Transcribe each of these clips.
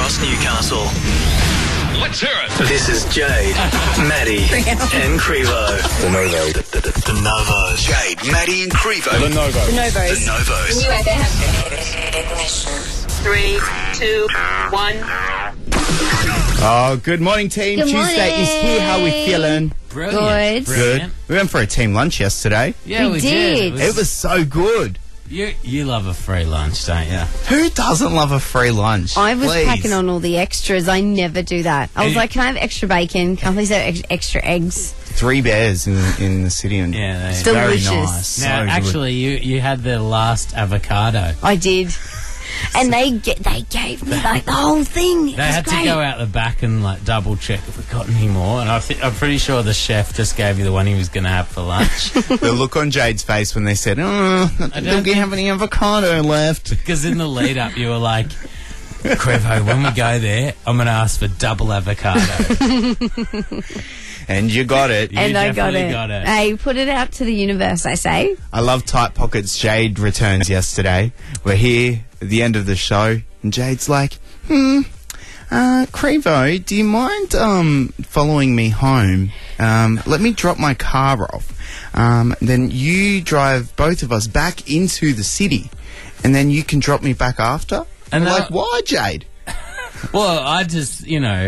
across Newcastle. Let's hear it. This is Jade, Maddie, and Crevo. The Novo. The Novos. Jade, Maddie and Crevo. The Novo. The Novos. The Novos. New FM. 3, 2, 1. Oh, good morning, team. Good Tuesday is here. How we feeling? Good. Brilliant. Good. We went for a team lunch yesterday. Yeah, We we did. did. It was so good. You love a free lunch, don't you? Who doesn't love a free lunch? I was Please. packing on all the extras. I never do that. I was Hey. like, can I have extra bacon? Can I please have extra eggs? 3 Bears in the city, and Yeah, it's they- very Delicious. nice. Now, So good. actually, you had the last avocado. I did. And they gave me like the whole thing. It They was had great. to go out the back and like double check if we got any more. And I'm pretty sure the chef just gave you the one he was going to have for lunch. The look on Jade's face when they said, "Oh, don't we have any avocado left?" Because in the lead up, you were like, Crevo, when we go there, I'm going to ask for double avocado. And you got it. You And I got definitely it. got it. Hey, put it out to the universe, I say. I love Tight Pockets. Jade returns yesterday. We're here at the end of the show, and Jade's like, Crevo, do you mind following me home? Let me drop my car off. Then you drive both of us back into the city, and then you can drop me back after? And I'm I- like, why, Jade? Well, I just,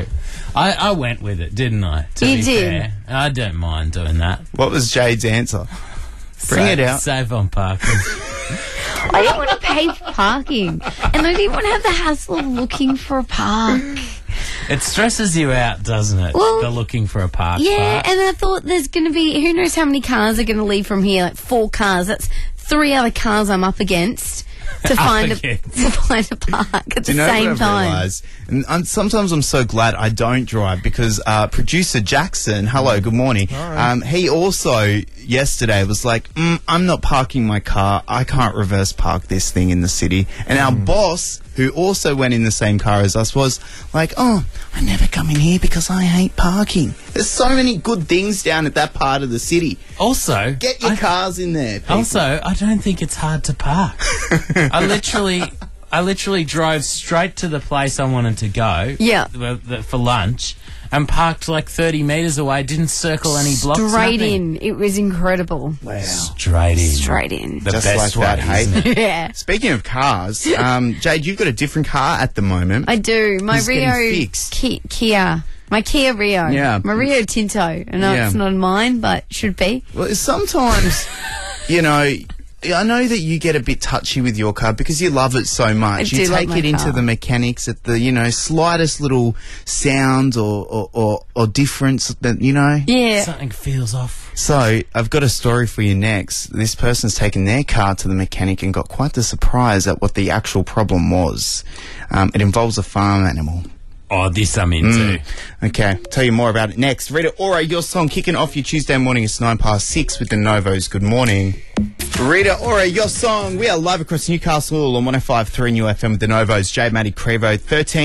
I went with it, didn't I? To You be did. fair. I don't mind doing that. What was Jade's answer? Bring it out. Save on parking. I didn't want to pay for parking. And I didn't want to have the hassle of looking for a park. It stresses you out, doesn't it? Well, the looking for a park. Yeah, part. and I thought there's going to be, who knows how many cars are going to leave from here, like 4 cars. That's 3 other cars I'm up against to find a park at Do the you know same what I've time. realised? And sometimes I'm so glad I don't drive because producer Jackson, hello, good morning. He also yesterday was like, I'm not parking my car. I can't reverse park this thing in the city. And our boss, who also went in the same car as us, was like, I never come in here because I hate parking. There's so many good things down at that part of the city. Also, Get your cars in there, people. Also, I don't think it's hard to park. I literally drove straight to the place I wanted to go. Yeah. For lunch, and parked like 30 metres away. Didn't circle any blocks. Straight nothing. in. It was incredible. Straight in. Straight in. The Just best like that, way, hey? isn't it? Yeah. Speaking of cars, Jade, you've got a different car at the moment. I do. My It's getting Rio fixed. Kia. My Kia Rio. Yeah. My Rio Tinto. I know Yeah. it's not mine, but should be. Well, sometimes, I know that you get a bit touchy with your car because you love it so much. I You do love take my it into car. the mechanics at the, slightest little sound or difference that, Yeah. Something feels off. So, I've got a story for you next. This person's taken their car to the mechanic and got quite the surprise at what the actual problem was. It involves a farm animal. Oh, this I'm into. Okay, tell you more about it next. Rita Ora, your song kicking off your Tuesday morning. It's 6:09 with the Novos. Good morning. Rita Ora, your song. We are live across Newcastle on 105.3 New FM with the Novos. Jade, Maddie, Crevo,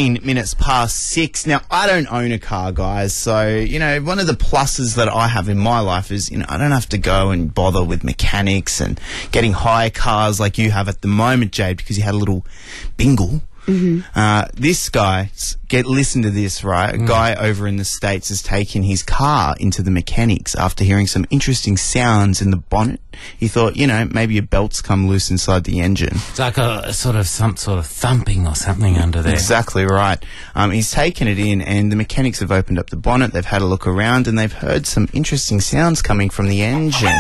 6:13. Now, I don't own a car, guys. So, one of the pluses that I have in my life is, I don't have to go and bother with mechanics and getting hire cars like you have at the moment, Jade, because you had a little bingle. This guy, listen to this, right? A guy over in the States has taken his car into the mechanics after hearing some interesting sounds in the bonnet. He thought, maybe a belt's come loose inside the engine. It's like some sort of thumping or something under there. Exactly right. He's taken it in, and the mechanics have opened up the bonnet. They've had a look around, and they've heard some interesting sounds coming from the engine.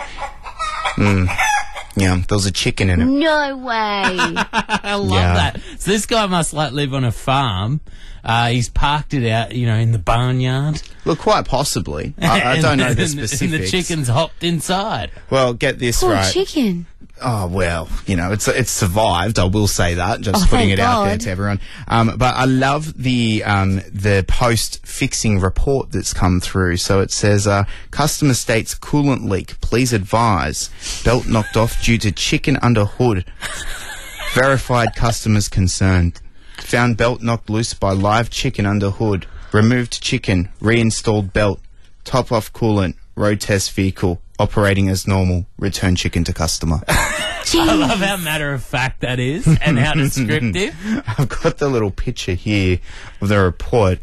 Yeah, there was a chicken in it. No way. I love Yeah. that. So this guy must live on a farm. He's parked it out, in the barnyard. Look, quite possibly. I don't know the And specifics. the chicken's hopped inside. Well, get this Poor right. chicken. Oh, well, it's survived. I will say that. Just Oh, putting thank it out there God. to everyone. But I love the post-fixing report that's come through. So it says, customer states coolant leak. Please advise. Belt knocked off due to chicken under hood. Verified customers concerned. Found belt knocked loose by live chicken under hood. Removed chicken. Reinstalled belt. Top off coolant. Road test vehicle. Operating as normal. Return chicken to customer. I love how matter of fact that is and how descriptive. I've got the little picture here of the report.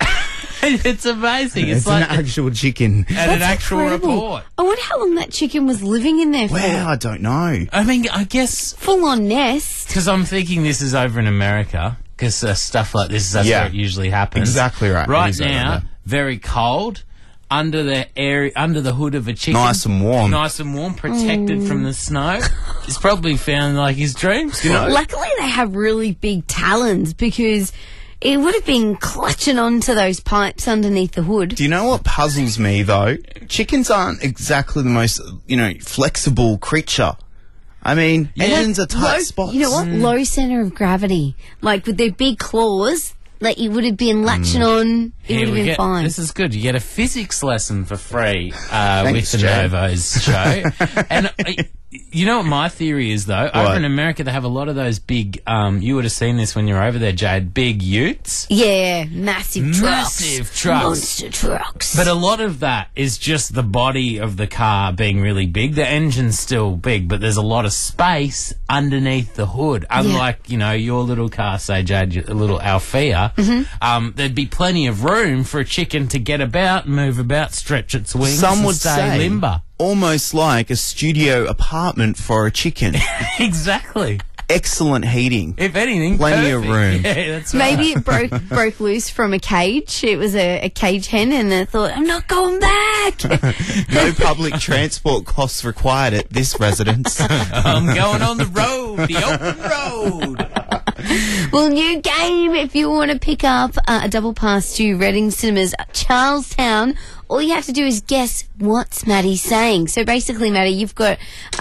It's amazing. It's It's like an actual chicken. and an actual Incredible. report. I wonder how long that chicken was living in there for. Well, I don't know. I mean, I guess Full on nest. because I'm thinking this is over in America because stuff like this that's Yeah. where it usually happens. Exactly right. It Right is over now, there. very cold. Under the hood of a chicken, Nice and warm. nice and warm, protected from the snow. He's probably found like his dreams. You know, Luckily, they have really big talons because it would have been clutching onto those pipes underneath the hood. Do you know what puzzles me though? Chickens aren't exactly the most, flexible creature. I mean, engines are tight spots. You know what? Low center of gravity. Like with their big claws, like you would have been latching on. It Here would have we been get- fine. This is good. You get a physics lesson for free with Thanks, the Jay. Novos show. And you know what my theory is, though? Over in America, they have a lot of those big, you would have seen this when you were over there, Jade, big utes. Yeah, massive trucks. Massive trucks. Monster trucks. But a lot of that is just the body of the car being really big. The engine's still big, but there's a lot of space underneath the hood. Unlike, your little car, say, Jade, your little Althea, there'd be plenty of room for a chicken to get about, move about, stretch its wings, Some and would stay say limber. almost like a studio apartment for a chicken. Exactly. Excellent heating. If anything, Plenty of perfect. room. Yeah, that's right. Maybe it broke loose from a cage. It was a cage hen, and they thought, I'm not going back. No public transport costs required at this residence. I'm going on the road, the open road. Well, new game. If you want to pick up a double pass to Reading Cinemas, Charlestown, all you have to do is guess what's Maddie saying. So basically, Maddie, you've got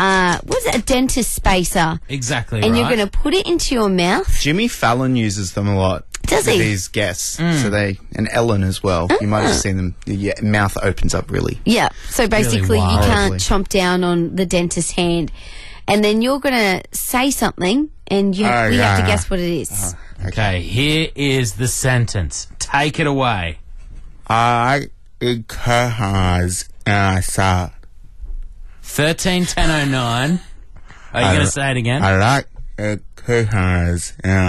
a dentist spacer, Exactly and right. you're going to put it into your mouth. Jimmy Fallon uses them a lot. Does with he? These guests. So and Ellen as well. You might have seen them. The mouth opens up really. Yeah. So basically, you wild. can't chomp down on the dentist's hand, and then you're going to say something, and we have to yeah. guess what it is. Okay, here is the sentence. Take it away. I has 131009. Are you going to say it again? I like has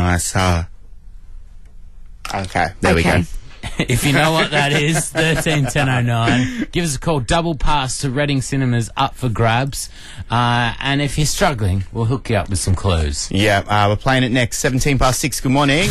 Okay, there we go. If you know what that is, 131009. Give us a call. Double pass to Reading Cinemas up for grabs. And if you're struggling, we'll hook you up with some clues. Yeah, we're playing it next. 6:17. Good morning.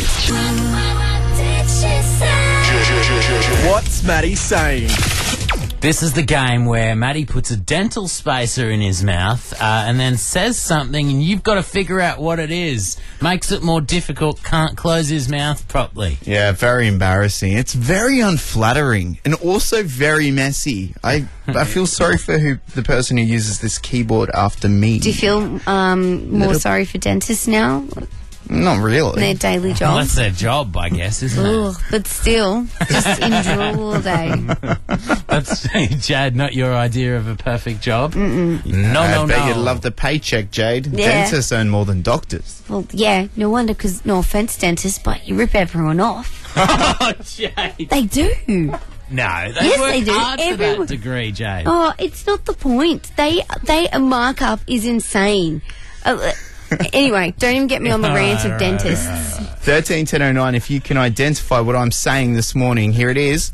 What's Maddie saying? This is the game where Matty puts a dental spacer in his mouth and then says something, and you've got to figure out what it is. Makes it more difficult, can't close his mouth properly. Yeah, very embarrassing. It's very unflattering and also very messy. I feel sorry for the person who uses this keyboard after me. Do you feel more sorry for dentists now? Not really. Their daily Well, job. that's their job, I guess, isn't it? Ugh, but still, just in drool all day. That's, Jade, not your idea of a perfect job? No, I bet no. you'd love the paycheck, Jade. Yeah. Dentists earn more than doctors. Well, yeah, no wonder, because no offence, dentists, but you rip everyone off. Oh, Jade. They do. No, they Yes, work they do. hard for Everyone- that degree, Jade. Oh, it's not the point. They markup is insane. Anyway, don't even get me on the rant of dentists. 131009. If you can identify what I'm saying this morning, here it is.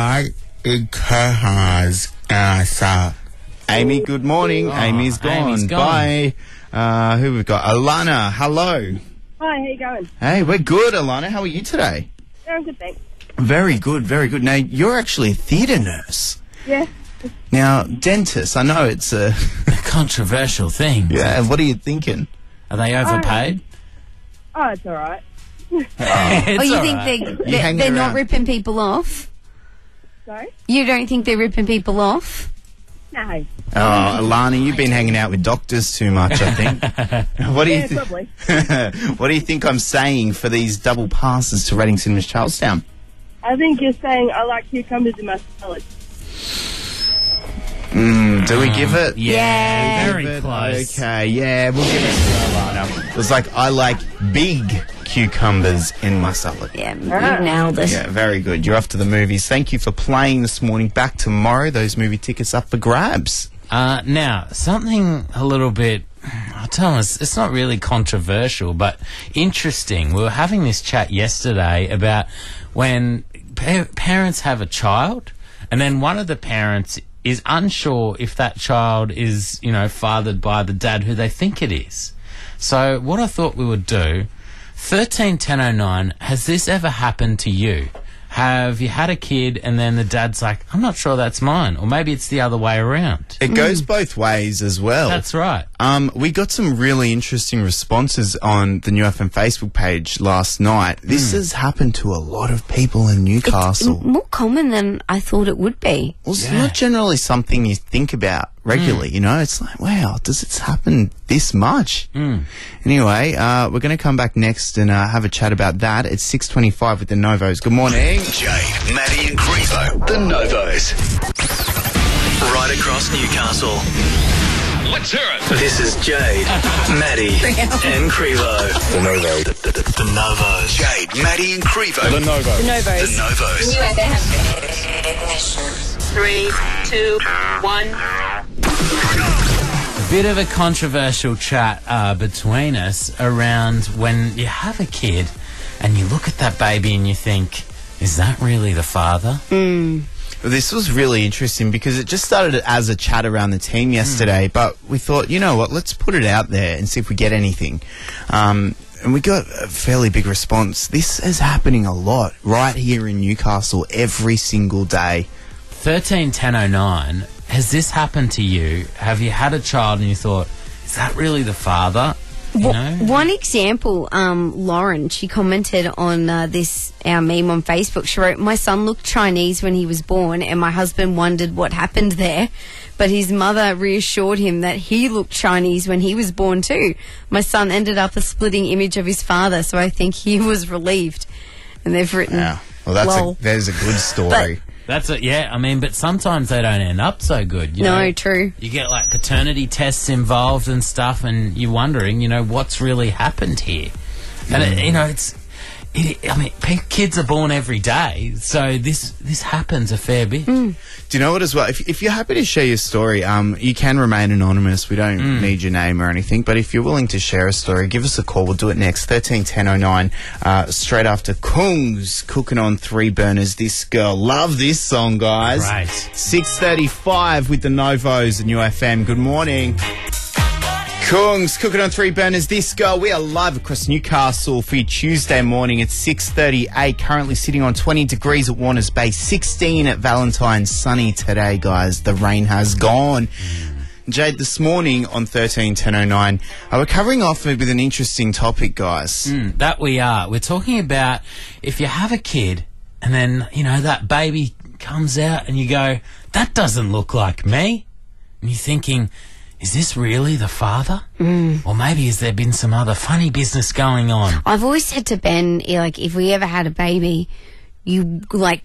Amy, good morning. Amy's gone. Amy's gone. Bye. Who we've got? Alana, hello. Hi, how you going? Hey, we're good, Alana. How are you today? Yeah, I'm good, thanks. Very good, very good. Now, you're actually a theatre nurse. Yeah. Now, dentist, I know it's a... A controversial thing. Yeah, what are you thinking? Are they overpaid? Oh, it's all right. It's Oh, you all think right. hanging they're not around. ripping people off? Sorry? You don't think they're ripping people off? No. Oh, Alana, you've been hanging out with doctors too much, I think. What do you Yeah, probably. What do you think I'm saying for these double passes to Reading Cinemas Charlestown? I think you're saying I like cucumbers in my salad. Do we give it? Yeah, very Give it? close. Okay, yeah, we'll give it to Alana. It was like, I like big cucumbers in my salad. Yeah, you nailed it. Yeah, very good. You're off to the movies. Thank you for playing this morning. Back tomorrow. Those movie tickets up for grabs. Now, something a little bit, I tell them it's not really controversial, but interesting. We were having this chat yesterday about when parents have a child, and then one of the parents is unsure if that child is, fathered by the dad who they think it is. So what I thought we would do, 131009, has this ever happened to you? Have you had a kid and then the dad's like, I'm not sure that's mine, or maybe it's the other way around? It goes both ways as well. That's right. We got some really interesting responses on the New FM Facebook page last night. This has happened to a lot of people in Newcastle. It's more common than I thought it would be. Well, it's not generally something you think about regularly, It's like, wow, does it happen this much? Anyway, we're going to come back next and have a chat about that. It's 6:25 with the Novos. Good morning. Jade, Maddie and Crevo, the Novos. Right across Newcastle. Let's hear it. This is Jade, Maddie and Crevo. The Novos. The Novos. Jade, Maddie and Crevo. The Novos. The Novos. The Novos. 3, 2, 1. A bit of a controversial chat between us around when you have a kid and you look at that baby and you think, is that really the father? This was really interesting because it just started as a chat around the team yesterday, but we thought, you know what, let's put it out there and see if we get anything. And we got a fairly big response. This is happening a lot right here in Newcastle every single day. 131009, has this happened to you? Have you had a child and you thought, is that really the father? One example, Lauren, she commented on our meme on Facebook. She wrote, my son looked Chinese when he was born and my husband wondered what happened there, but his mother reassured him that he looked Chinese when he was born too. My son ended up a splitting image of his father, so I think he was relieved. And they've written, Wow. Well, lol. there's a good story. That's it, yeah. I mean, but sometimes they don't end up so good. No, true. You get like paternity tests involved and stuff, and you're wondering, what's really happened here. And kids are born every day, so this happens a fair bit. Do you know what as well? If you're happy to share your story, you can remain anonymous. We don't need your name or anything. But if you're willing to share a story, give us a call. We'll do it next, 131009, straight after Kungs, Cooking on Three Burners. This girl, love this song, guys. Right. 6:35 with the Novos and UFM. Good morning. Kungs, Cooking on Three Burners. This girl, we are live across Newcastle for your Tuesday morning. It's 6:38, currently sitting on 20 degrees at Warners Bay, 16 at Valentine's. Sunny today, guys. The rain has gone. Jade, this morning on 131009, we're covering off with an interesting topic, guys. That we are. We're talking about if you have a kid and then, that baby comes out and you go, that doesn't look like me. And you're thinking, is this really the father? Or maybe has there been some other funny business going on? I've always said to Ben, if we ever had a baby, you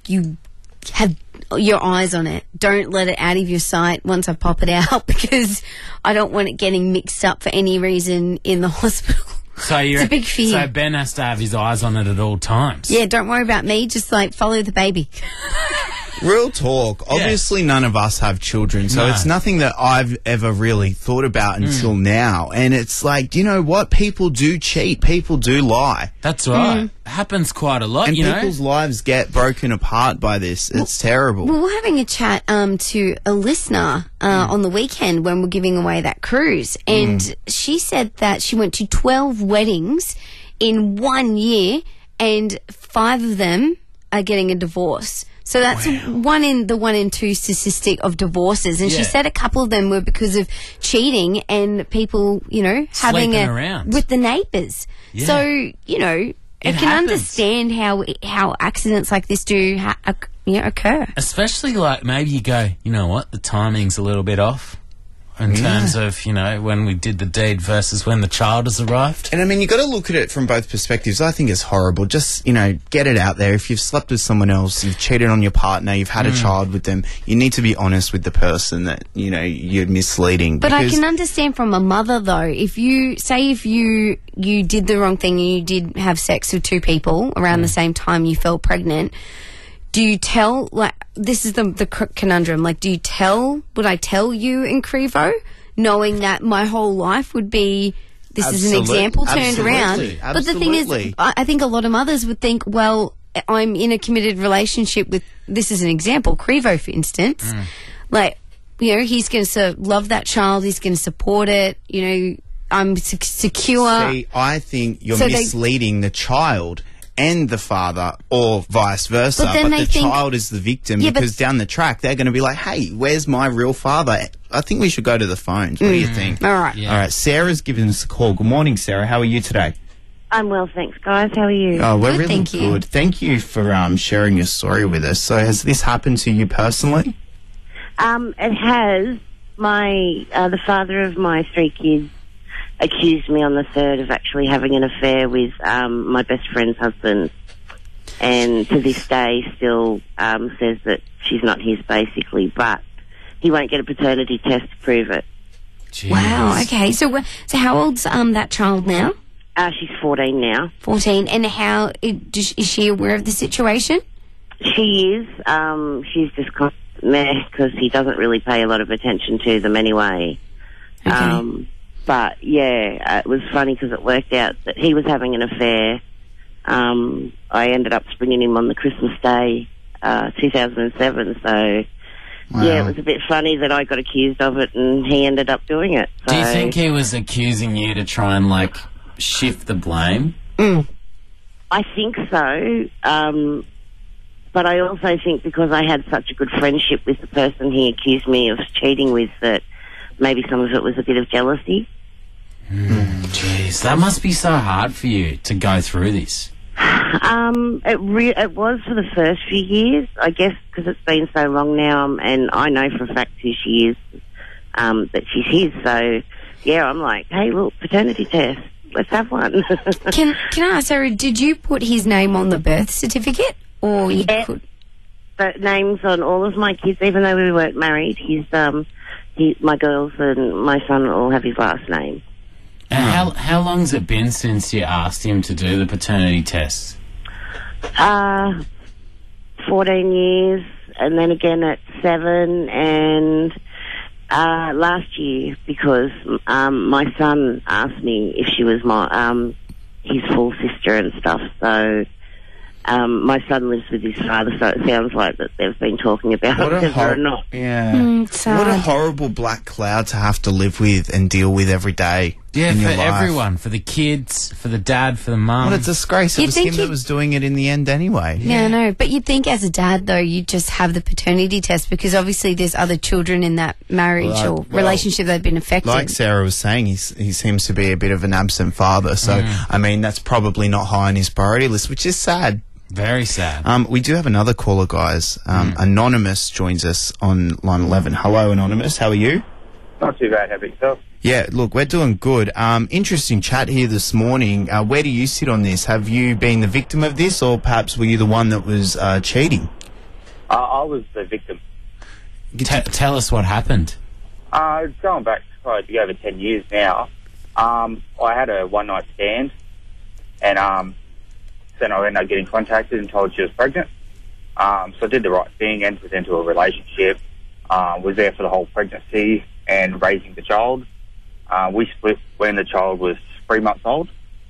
have your eyes on it. Don't let it out of your sight once I pop it out, because I don't want it getting mixed up for any reason in the hospital. So it's a big fear. So Ben has to have his eyes on it at all times. Yeah, don't worry about me. Just follow the baby. Real talk. Obviously, none of us have children, so it's nothing that I've ever really thought about until now. And it's like, you know what? People do cheat. People do lie. That's right. It happens quite a lot, And people's lives get broken apart by this. It's terrible. We were having a chat to a listener on the weekend when we're giving away that cruise. And she said that she went to 12 weddings in 1 year and 5 of them are getting a divorce. So that's one in two statistic of divorces. And she said a couple of them were because of cheating and people, having Sleeping around with the neighbours. Yeah. So, I can happens. understand how accidents like this do occur. Especially maybe you go, you know what, the timing's a little bit off in terms of, when we did the deed versus when the child has arrived. And I mean, you got to look at it from both perspectives. I think it's horrible. Just, get it out there. If you've slept with someone else, you've cheated on your partner, you've had a child with them, you need to be honest with the person that, you're misleading. But I can understand from a mother, though, if you did the wrong thing and you did have sex with 2 people around the same time you fell pregnant, do you tell, this is the conundrum, would I tell you and Crevo? knowing that my whole life would be, this is an example turned around. But the thing is, I think a lot of mothers would think, well, I'm in a committed relationship with, this is an example, Crevo, for instance. Like, you know, he's going to love that child, he's going to support it, you know, I'm secure. See, I think you're misleading the child and the father, or vice versa. But the child is the victim, because down the track they're going to be like, hey, where's my real father? I think we should go to the phones. What do you think? All right. All right, Sarah's giving us a call. Good morning, Sarah. How are you today? I'm well, thanks, guys. How are you? Oh, we're Good, really thank you. good. Thank you for sharing your story with us. So has this happened to you personally? It has. The father of my 3 kids accused me on the 3rd of actually having an affair with my best friend's husband, and to this day still says that she's not his, basically, but he won't get a paternity test to prove it. Jeez. Wow, okay. So how old's that child now? She's 14 now. 14. And how, is she aware of the situation? She is. She's just kind of meh, because he doesn't really pay a lot of attention to them anyway. Okay. But, yeah, it was funny because it worked out that he was having an affair. I ended up springing him on the Christmas Day, 2007. So, yeah, it was a bit funny that I got accused of it and he ended up doing it. So. Do you think he was accusing you to try and, like, shift the blame? I think so. But I also think because I had such a good friendship with the person he accused me of cheating with, that maybe some of it was a bit of jealousy. Jeez, that must be so hard for you to go through this. It was for the first few years, I guess, because it's been so long now, and I know for a fact who she is, that she's his. So, yeah, I'm like, hey, look, paternity test. Let's have one. Can I ask, Sarah, did you put his name on the birth certificate? Or you could... The names on all of my kids, even though we weren't married, my girls and my son all have his last name. And how long's it been since you asked him to do the paternity test? 14 years, and then again at 7, and last year, because my son asked me if she was his full sister and stuff, so... my son lives with his father, so it sounds like that they've been talking about it or not. Yeah. What a horrible black cloud to have to live with and deal with every day. Yeah, in for your life. everyone. For the kids, for the dad, for the mum. What a disgrace. It You'd was think him that was doing it in the end anyway. Yeah, I know. But you'd think as a dad, though, you'd just have the paternity test, because obviously there's other children in that marriage or relationship that have been affected. Like Sarah was saying, he seems to be a bit of an absent father. So, I mean, that's probably not high on his priority list, which is sad. Very sad. We do have another caller, guys. Anonymous joins us on line 11. Hello, Anonymous. How are you? Not too bad. How about yourself? Yeah, look, we're doing good. Interesting chat here this morning. Where do you sit on this? Have you been the victim of this, or perhaps were you the one that was cheating? I was the victim. Tell us what happened. Going back probably over 10 years now, I had a one-night stand, and then I ended up getting contacted and told she was pregnant. So I did the right thing, entered into a relationship, was there for the whole pregnancy and raising the child. We split when the child was 3 months old.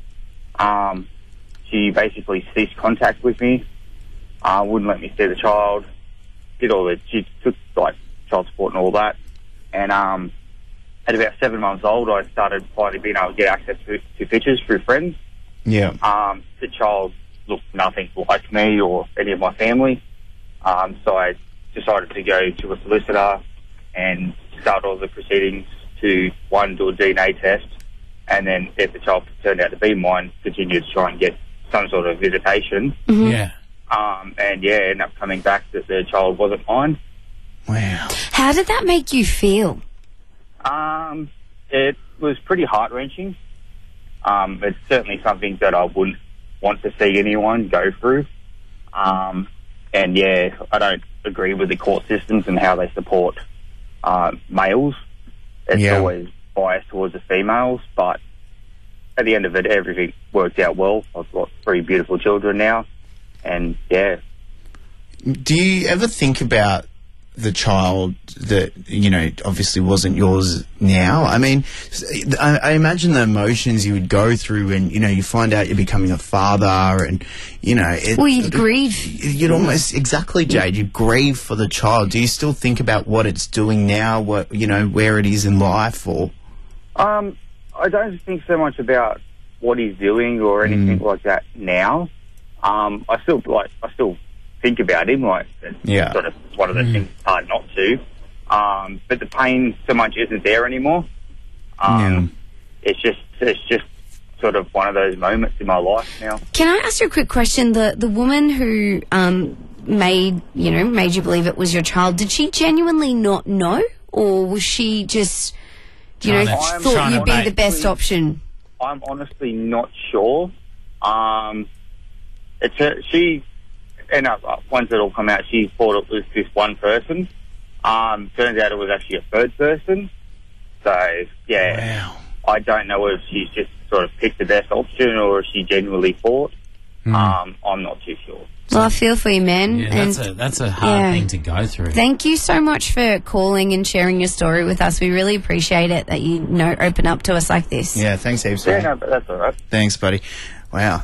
She basically ceased contact with me, wouldn't let me see the child, she took like child support and all that. And at about 7 months old, I started finally being able to get access to pictures through friends. Yeah. The child looked nothing like me or any of my family. So I decided to go to a solicitor and start all the proceedings to, one, do a DNA test, and then if the child turned out to be mine, continue to try and get some sort of visitation. Yeah. And yeah, ended up coming back that the child wasn't mine. Wow. How did that make you feel? It was pretty heart-wrenching. It's certainly something that I wouldn't want to see anyone go through. And yeah, I don't agree with the court systems and how they support males. It's always biased towards the females, but at the end of it, everything worked out well. I've got 3 beautiful children now, and yeah. Do you ever think about the child that, you know, obviously wasn't yours now. I mean, I imagine the emotions you would go through when, you know, you find out you're becoming a father and, you know... Well, you'd grieve. You'd almost... Exactly, Jade. You grieve for the child. Do you still think about what it's doing now, what, you know, where it is in life, or...? I don't think so much about what he's doing or anything like that now. I still think about him, like, it's sort of one of the things it's hard not to. But the pain so much isn't there anymore. It's just sort of one of those moments in my life now. Can I ask you a quick question? The woman who made you believe it was your child, did she genuinely not know, or was she just, you know, thought you'd be the best option? I'm honestly not sure. She ended up, once it all come out, she thought it was this one person. Turns out it was actually a third person. So, yeah. Wow. I don't know if she's just sort of picked the best option or if she genuinely thought. I'm not too sure. Well, I feel for you, man. Yeah, and that's a hard thing to go through. Thank you so much for calling and sharing your story with us. We really appreciate it that you open up to us like this. Yeah, thanks, Abe. Yeah, no, but that's all right. Thanks, buddy. Wow,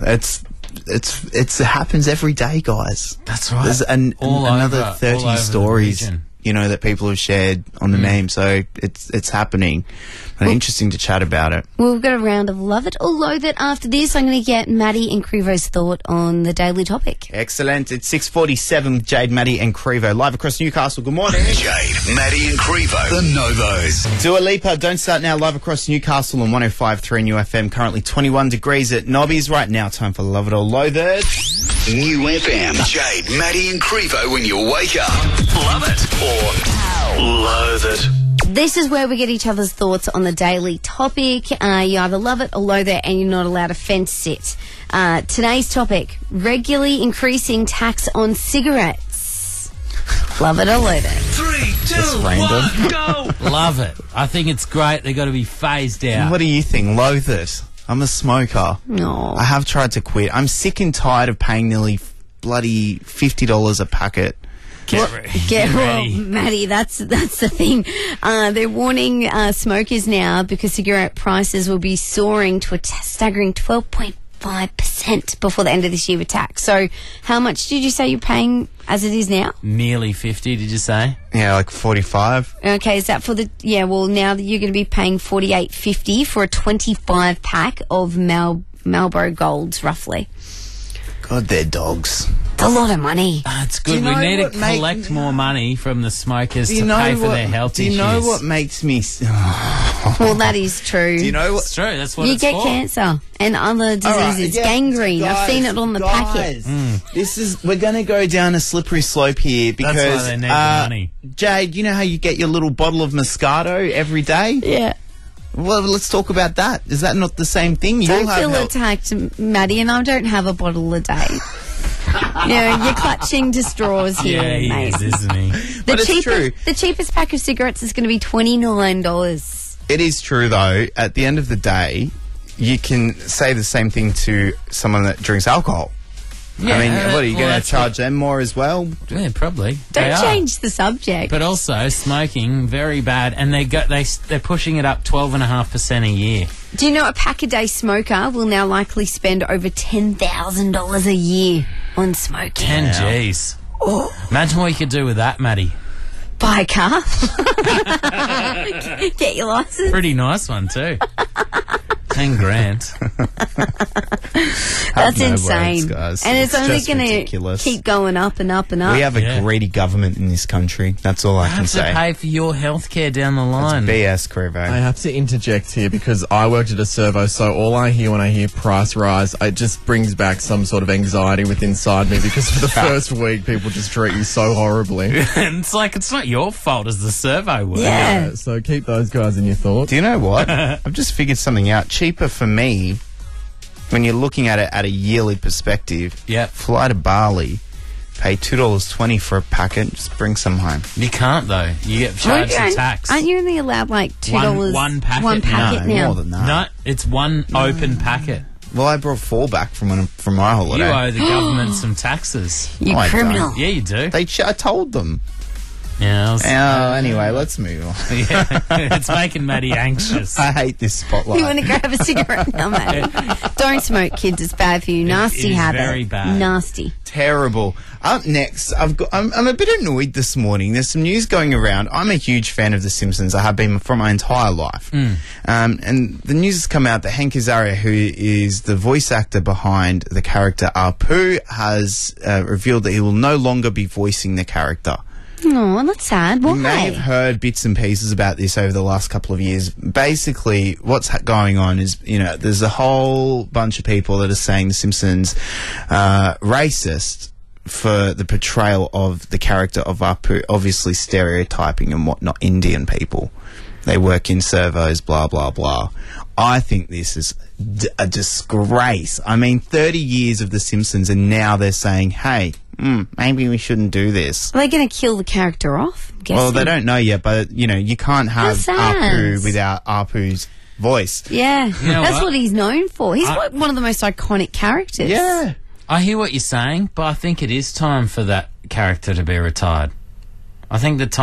it happens every day, guys. That's right. There's another 30 stories, you know, that people have shared on the meme. So it's happening. And interesting to chat about it. Well, we've got a round of Love It or Loathe It after this. I'm going to get Maddie and Crevo's thought on the daily topic. Excellent. It's 6:47. Jade, Maddie and Crevo live across Newcastle. Good morning. Jade, Maddie and Crevo, the Novos. Dua Lipa, Don't Start Now, live across Newcastle on 105.3 New FM. Currently 21 degrees at Nobby's. Right now, time for Love It or Loathe It. New FM. Jade, Maddie and Crevo when you wake up. Love it or loathe it. This is where we get each other's thoughts on the daily topic. You either love it or loathe it, and you're not allowed to fence sit. Today's topic, regularly increasing tax on cigarettes. Love it or loathe it. 3, 2, 1, go! Love it. I think it's great. They've got to be phased out. What do you think? Loathe it. I'm a smoker. No. I have tried to quit. I'm sick and tired of paying nearly bloody $50 a packet. Get ready. Maddie, that's the thing. They're warning smokers now because cigarette prices will be soaring to a staggering 12.5% before the end of this year with tax. So how much did you say you're paying as it is now? Nearly 50, did you say? Yeah, like 45. Okay, is that for the... Yeah, well, now you're going to be paying $48.50 for a 25 pack of Marlboro Golds, roughly. God, they're dogs. It's a lot of money. It's good. We need to collect more money from the smokers to pay for their health issues. Do you know what makes me... Well, that is true. Do you know what... It's true. That's what you it's get for. cancer and other diseases. Gangrene. I've seen it on the packet. We're going to go down a slippery slope here because... That's why they need the money. Jade, you know how you get your little bottle of Moscato every day? Yeah. Well, let's talk about that. Is that not the same thing? Don't feel attacked, Maddie, and I don't have a bottle a day. You're clutching to straws here, yeah, mate. he is, isn't he? But it's true. The cheapest pack of cigarettes is going to be $29. It is true, though. At the end of the day, you can say the same thing to someone that drinks alcohol. Yeah, I mean, what are you going to charge them more as well? Yeah, probably. Don't change the subject. But also, smoking, very bad, and they're pushing it up 12.5% a year. Do you know a pack-a-day smoker will now likely spend over $10,000 a year on smoking? 10 G's. Oh. Imagine what you could do with that, Maddie. Buy a car. Get your license. Pretty nice one, too. 10 grand. That's insane. Words, guys. And it's only going to keep going up and up and up. We have a greedy government in this country. That's all I can say. Have to pay for your healthcare down the line. That's BS, Crevo. I have to interject here because I worked at a servo, so all I hear when I hear price rise, it just brings back some sort of anxiety within inside me because for the first week, people just treat you so horribly. It's like, it's not your fault as the servo worker. Yeah. So keep those guys in your thoughts. Do you know what? I've just figured something out. Cheaper for me, when you're looking at it at a yearly perspective, fly to Bali, pay $2.20 for a packet, just bring some home. You can't, though. You get charged the tax. Aren't you only allowed like $2? One packet, one packet no, now? More than that. No, it's one open packet. Well, I brought 4 back from my holiday. You owe the government some taxes. You I criminal. don't. Yeah, you do. I told them. Yeah. Anyway, let's move on. Yeah, it's making Maddie anxious. I hate this spotlight. You want to grab a cigarette now, mate? Don't smoke, kids. It's bad for you. Nasty it is habit. very bad. Nasty. Terrible. Up next, I'm a bit annoyed this morning. There's some news going around. I'm a huge fan of The Simpsons. I have been for my entire life. And the news has come out that Hank Azaria, who is the voice actor behind the character Apu, has revealed that he will no longer be voicing the character. Oh, that's sad. Why? You may have heard bits and pieces about this over the last couple of years. Basically, what's going on is, there's a whole bunch of people that are saying The Simpsons racist for the portrayal of the character of Apu, obviously stereotyping and whatnot Indian people. They work in servos, blah, blah, blah. I think this is a disgrace. I mean, 30 years of The Simpsons, and now they're saying, hey, maybe we shouldn't do this. Are they going to kill the character off? Well, they don't know yet, but, you can't have Apu without Apu's voice. Yeah. That's what he's known for. He's one of the most iconic characters. Yeah. I hear what you're saying, but I think it is time for that character to be retired. I think with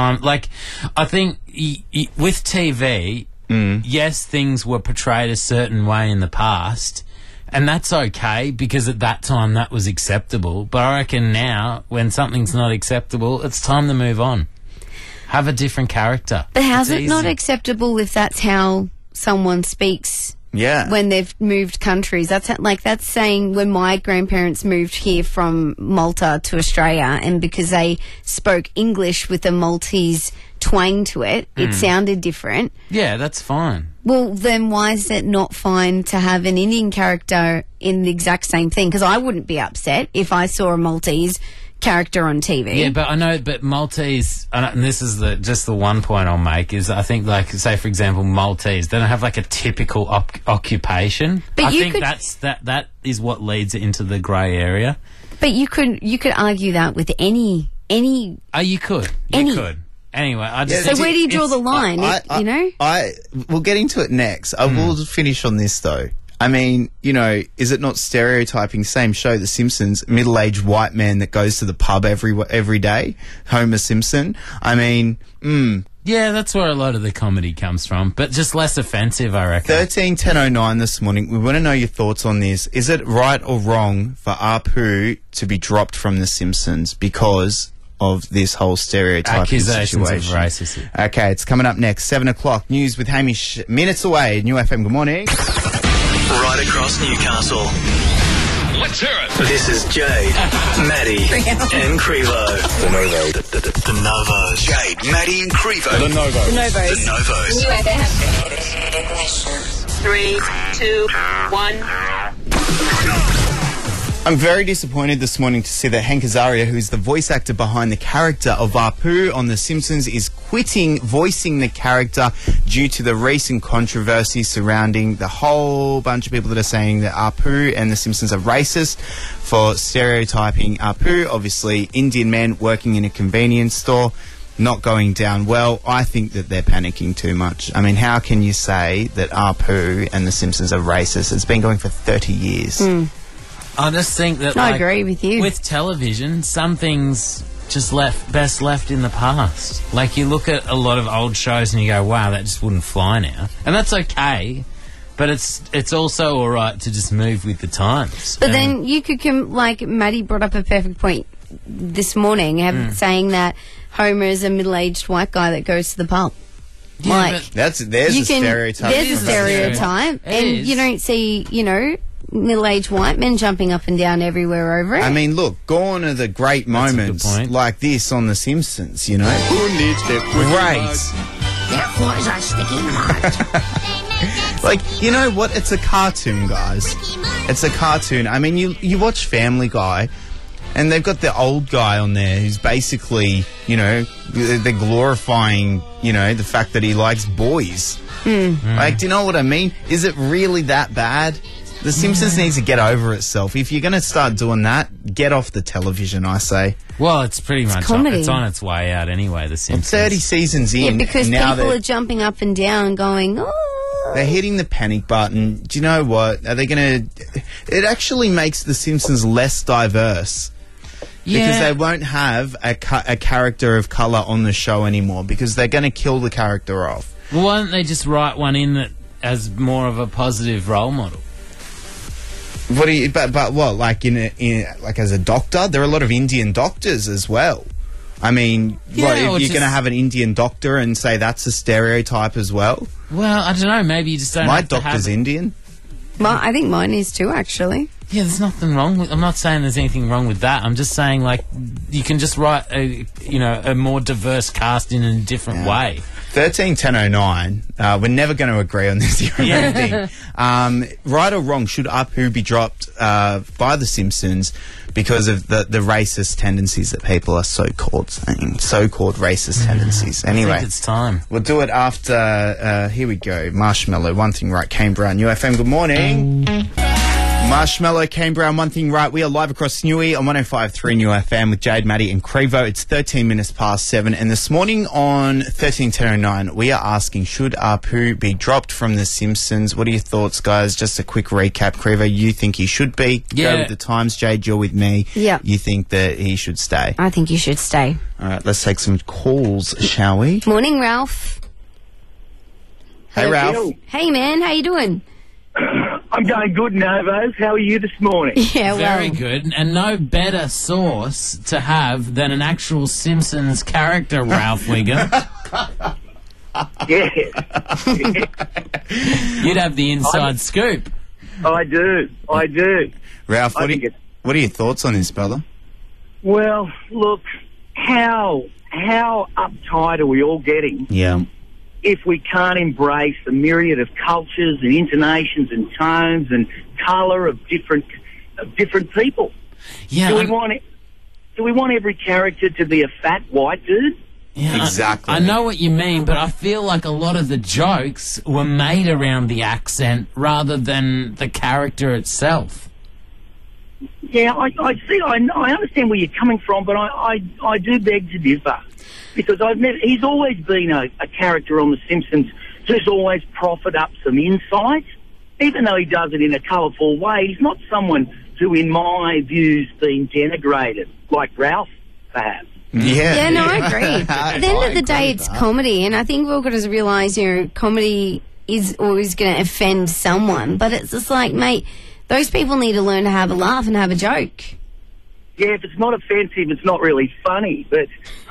TV, yes, things were portrayed a certain way in the past, and that's okay because at that time that was acceptable. But I reckon now, when something's not acceptable, it's time to move on. Have a different character. But how's it not acceptable if that's how someone speaks? Yeah. When they've moved countries. That's saying when my grandparents moved here from Malta to Australia, and because they spoke English with a Maltese twang to it, it sounded different. Yeah, that's fine. Well, then why is it not fine to have an Indian character in the exact same thing? Because I wouldn't be upset if I saw a Maltese character on TV. Yeah, but I know, but Maltese, and this is just the one point I'll make, is I think, say for example, Maltese, they don't have like a typical occupation. But I think that is what leads it into the grey area. But you could argue that with any. Oh, you could. Anyway, I just. So where do you draw the line? We'll get into it next. I will finish on this though. I mean, is it not stereotyping? Same show, The Simpsons, middle-aged white man that goes to the pub every day, Homer Simpson. I mean, Yeah, that's where a lot of the comedy comes from, but just less offensive, I reckon. 13:10:09 this morning. We want to know your thoughts on this. Is it right or wrong for Apu to be dropped from The Simpsons because of this whole stereotyping accusations situation? Of racism. Okay, it's coming up next. 7 o'clock. News with Hamish. Minutes away. New FM. Good morning. Right across Newcastle. Let's hear it. This is Jade, Maddie, and Crevo. The Novo. The Novo. Jade, Maddie, and Crevo. The Novo. The Novos. The Novos. New FM. 3, 2, 1. I'm very disappointed this morning to see that Hank Azaria, who is the voice actor behind the character of Apu on The Simpsons, is quitting voicing the character due to the recent controversy surrounding the whole bunch of people that are saying that Apu and The Simpsons are racist for stereotyping Apu. Obviously, Indian men working in a convenience store, not going down well. I think that they're panicking too much. I mean, how can you say that Apu and The Simpsons are racist? It's been going for 30 years. I just think that I agree with you. With television, some things just best left in the past. Like you look at a lot of old shows and you go, wow, that just wouldn't fly now. And that's okay, but it's also all right to just move with the times. But then you could like Maddie brought up a perfect point this morning, saying that Homer is a middle-aged white guy that goes to the pub. Yeah, there's a stereotype. There's a stereotype, and you don't see, middle-aged white men jumping up and down everywhere over it. I mean, look, gone are the great moments like this on The Simpsons, Who needs their great? Their floors are sticky hot. Like, you know what? It's a cartoon, guys. It's a cartoon. I mean, you watch Family Guy, and they've got the old guy on there who's basically, they're glorifying, the fact that he likes boys. Like, do you know what I mean? Is it really that bad? The Simpsons needs to get over itself. If you're going to start doing that, get off the television, I say. Well, it's pretty much comedy. It's on its way out anyway, The Simpsons. 30 seasons in. Yeah, because now people are jumping up and down going, oh. They're hitting the panic button. Do you know what? Are they going to... It actually makes The Simpsons less diverse. Because they won't have a character of colour on the show anymore because they're going to kill the character off. Well, why don't they just write one in that as more of a positive role model? What do you? But what? Like like as a doctor, there are a lot of Indian doctors as well. I mean, what, if you're going to have an Indian doctor and say that's a stereotype as well? Well, I don't know. Maybe you just don't. My have to doctor's have Indian. I think mine is too, actually. Yeah, there's nothing wrong with. I'm not saying there's anything wrong with that. I'm just saying, like, you can just write a more diverse cast in a different way. 131009. We're never going to agree on this here or anything. Right or wrong, should Apu be dropped by The Simpsons because of the racist tendencies that people are so-called saying? So-called racist tendencies. Anyway. I think it's time. We'll do it after, here we go, Marshmallow, One Thing Right, Kane Brown, UFM, good morning. Marshmallow, Kane Brown, One Thing Right. We are live across Newey on 105.3 New FM with Jade, Maddie and Crevo. It's 13 minutes past 7. And this morning on 131009, we are asking, should Apu be dropped from The Simpsons? What are your thoughts, guys? Just a quick recap. Crevo, you think he should be? Yeah. Go with the times. Jade, you're with me. Yeah. You think that he should stay? I think you should stay. All right, let's take some calls, shall we? Morning, Ralph. Hey, Ralph. Hey, man. How you doing? I'm going good, Novos. How are you this morning? Yeah, well. Very good. And no better source to have than an actual Simpsons character, Ralph Wiggum. Yes. You'd have the inside scoop. I do. Ralph, I what think are your thoughts on this, brother? Well, look, how uptight are we all getting Yeah. if we can't embrace the myriad of cultures and intonations and tones and colour of different people? Yeah. Do we want every character to be a fat white dude? Yeah, Exactly. I know what you mean, but I feel like a lot of the jokes were made around the accent rather than the character itself. Yeah, I see. I understand where you're coming from, but I do beg to differ because he's always been a character on The Simpsons who's always proffered up some insight, even though he does it in a colourful way. He's not someone who, in my view, has been denigrated like Ralph, perhaps. Yeah, no, I agree. At the end of the day, it's comedy, and I think we've all got to realise, comedy is always going to offend someone, but it's just like, mate, those people need to learn to have a laugh and have a joke. Yeah, if it's not offensive, it's not really funny, but...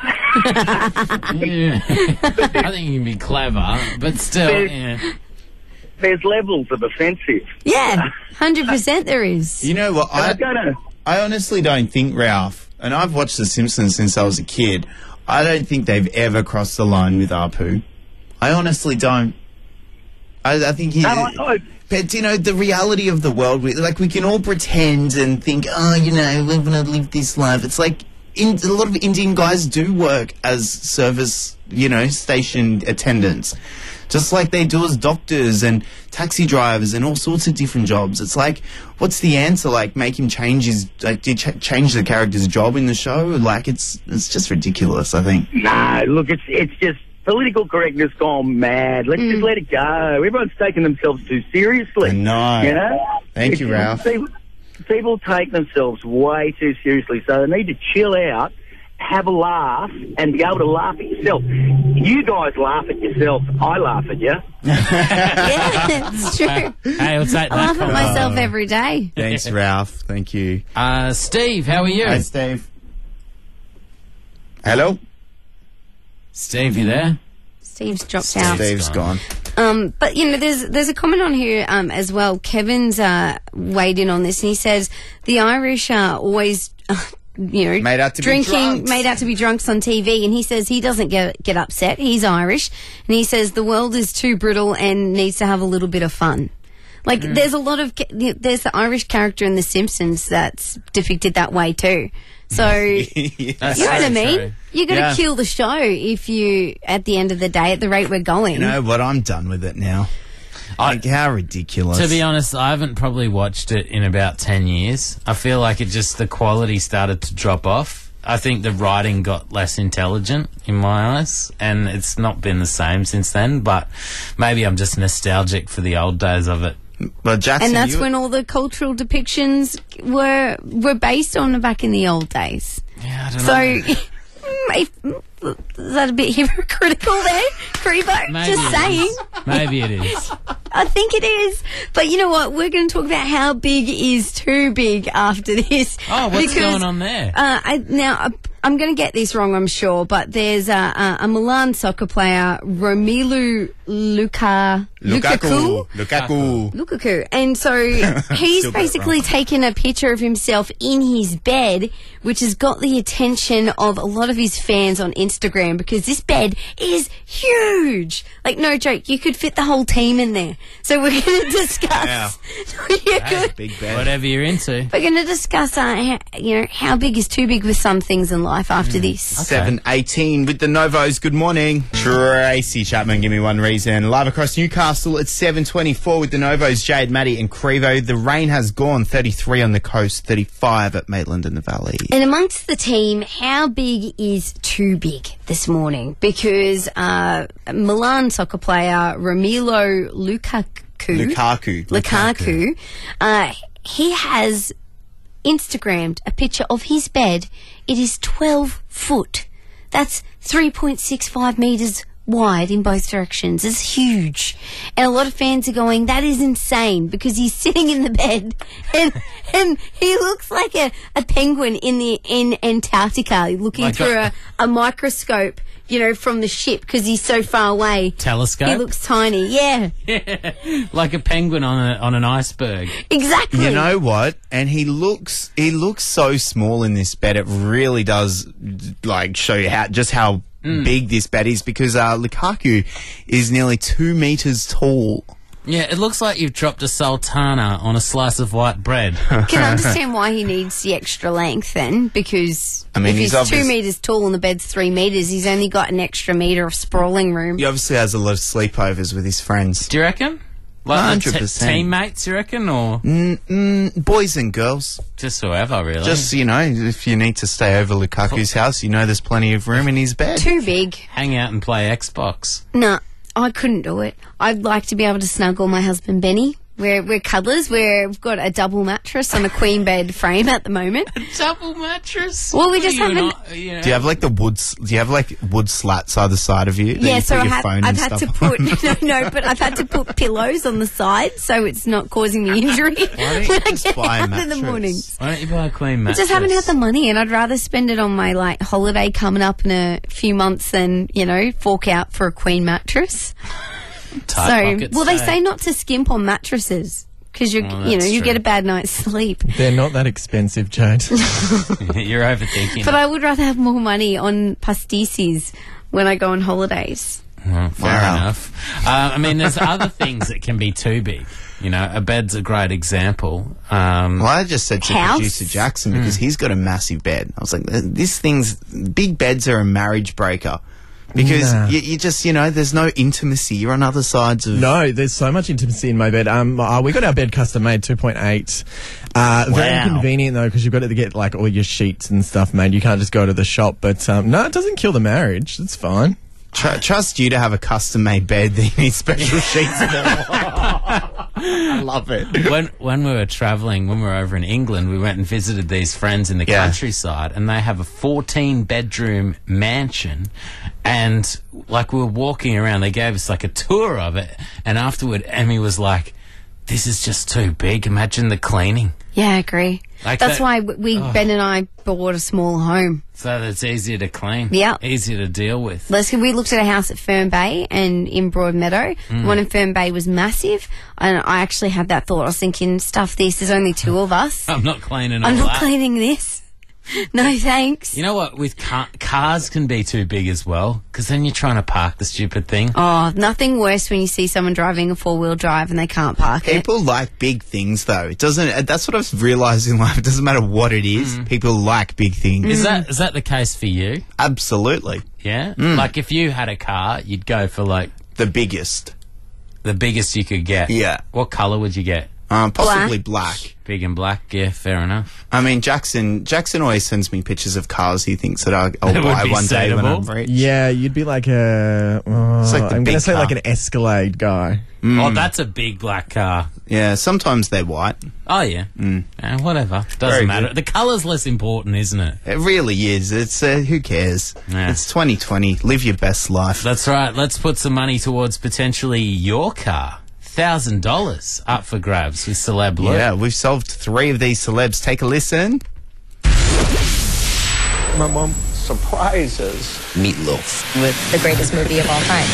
Yeah. I think you can be clever, but still, There's levels of offensive. Yeah, 100% there is. You know what? I honestly don't think, Ralph, and I've watched The Simpsons since I was a kid, I don't think they've ever crossed the line with Apu. I honestly don't. I think he... But, the reality of the world, we can all pretend and think, we're going to live this life. It's like, a lot of Indian guys do work as service, station attendants. Just like they do as doctors and taxi drivers and all sorts of different jobs. It's like, what's the answer? Like, make him change change the character's job in the show? Like, it's just ridiculous, I think. No, look, it's just political correctness gone mad. Let's just let it go. Everyone's taking themselves too seriously. I know. Thank you, Ralph. People take themselves way too seriously, so they need to chill out, have a laugh, and be able to laugh at yourself. You guys laugh at yourself. I laugh at you. Yeah, it's true. Hey, what's that? I laugh at myself every day. Thanks, Ralph. Thank you. Steve, how are you? Hi, Steve. Hello? Steve, you there? Steve's dropped out. Steve's gone. But there's a comment on here as well. Kevin's weighed in on this, and he says the Irish are always, made out to drinking, made out to be drunks on TV, and he says he doesn't get upset. He's Irish, and he says the world is too brutal and needs to have a little bit of fun. Like there's a lot of there's the Irish character in The Simpsons that's depicted that way too. So you know what I mean? True. You're going to kill the show if you, at the end of the day, at the rate we're going. You know what? I'm done with it now. How ridiculous. To be honest, I haven't probably watched it in about 10 years. I feel like the quality started to drop off. I think the writing got less intelligent in my eyes, and it's not been the same since then, but maybe I'm just nostalgic for the old days of it. Well, Jackson, And that's when all the cultural depictions were based on back in the old days. Yeah, I don't know. So, is that a bit hypocritical there, Crevo? Maybe Just it saying. is. Maybe it is. I think it is. But you know what? We're going to talk about how big is too big after this. Oh, what's going on there? I'm going to get this wrong, I'm sure, but there's a Milan soccer player, Romelu Lukaku. And so he's Still got it basically taken a picture of himself in his bed, which has got the attention of a lot of his fans on Instagram because this bed is huge. Like, no joke, you could fit the whole team in there. So we're going to discuss. Big bed. Whatever you're into. We're going to discuss, how big is too big with some things in life after this. 7:18 with the Novos. Good morning. Tracy Chapman, give me one reason. Live across Newcastle at 7:24 with the Novos. Jade, Maddie and Crevo. The rain has gone. 33 on the coast, 35 at Maitland and the Valley. And amongst the team, how big is too big this morning? Because Milan soccer player Romelu Lukaku, he has Instagrammed a picture of his bed. It is 12 foot. That's 3.65 metres wide in both directions. It's huge. And a lot of fans are going, that is insane, because he's sitting in the bed and he looks like a penguin in Antarctica looking Like through a microscope, from the ship because he's so far away. Telescope? He looks tiny, yeah. Like a penguin on an iceberg. Exactly. You know what? And he looks so small in this bed. It really does show you how big this bed is because Lukaku is nearly 2 meters tall. Yeah, it looks like you've dropped a sultana on a slice of white bread. Can I understand why he needs the extra length then? Because if he's 2 metres tall and the bed's 3 metres, he's only got an extra metre of sprawling room. He obviously has a lot of sleepovers with his friends. Do you reckon? Like 100%. Teammates, you reckon, or boys and girls? Just whoever, really. Just, if you need to stay over Lukaku's house, there's plenty of room in his bed. Too big. Hang out and play Xbox. No, I couldn't do it. I'd like to be able to snuggle my husband Benny. We're cuddlers. We've got a double mattress on a queen bed frame at the moment. A double mattress? Well, we just haven't. Do you have wood slats either side of you? Yeah, so I've had to put but I've had to put pillows on the side so it's not causing me injury Why don't you just buy a mattress? in the mornings. Why don't you buy a queen I mattress? just haven't had the money, and I'd rather spend it on my holiday coming up in a few months than fork out for a queen mattress. Tight pockets, they say not to skimp on mattresses because you get a bad night's sleep. They're not that expensive, Jade. You're overthinking. But I would rather have more money on pastisses when I go on holidays. Well, fair enough. There's other things that can be too big. A bed's a great example. I just said to House? producer Jackson because he's got a massive bed. I was like, big beds are a marriage breaker. Because you just, there's no intimacy. You're on other sides of... No, there's so much intimacy in my bed. We got our bed custom made, 2.8. Very convenient, though, because you've got to get, all your sheets and stuff made. You can't just go to the shop. But, no, it doesn't kill the marriage. It's fine. Trust you to have a custom-made bed that you need special sheets for. I love it. When we were travelling, when we were over in England, we went and visited these friends in the countryside, and they have a 14-bedroom mansion. And, we were walking around, they gave us, a tour of it. And afterward, Emmy was like, this is just too big. Imagine the cleaning. Yeah, I agree. That's why Ben and I bought a small home. So that it's easier to clean. Yeah. Easier to deal with. We looked at a house at Fern Bay and in Broadmeadow. The one in Fern Bay was massive. And I actually had that thought. I was thinking, stuff this. There's only 2 of us. I'm not cleaning I'm not cleaning this. No, thanks. You know what? With cars can be too big as well, because then you're trying to park the stupid thing. Oh, nothing worse when you see someone driving a 4-wheel drive and they can't park it. People like big things, though. It doesn't. That's what I've realised in life. It doesn't matter what it is. People like big things. Is that the case for you? Absolutely. Yeah. If you had a car, you'd go for the biggest. The biggest you could get. Yeah. What colour would you get? Possibly black. Big and black, yeah, fair enough. I mean, Jackson always sends me pictures of cars he thinks that I'll buy one day when I'm rich. Yeah, you'd be like a... It's like the I'm going big to say car. like an Escalade guy. Oh, that's a big black car. Yeah, sometimes they're white. Oh, yeah. Whatever. Doesn't Very matter. good. The colour's less important, isn't it? It really is. It's who cares? Yeah. It's 2020. Live your best life. That's right. Let's put some money towards potentially your car. $1,000 up for grabs with Celeb Luke. Yeah, we've solved 3 of these celebs. Take a listen. My mom surprises Meatloaf with the greatest movie of all time.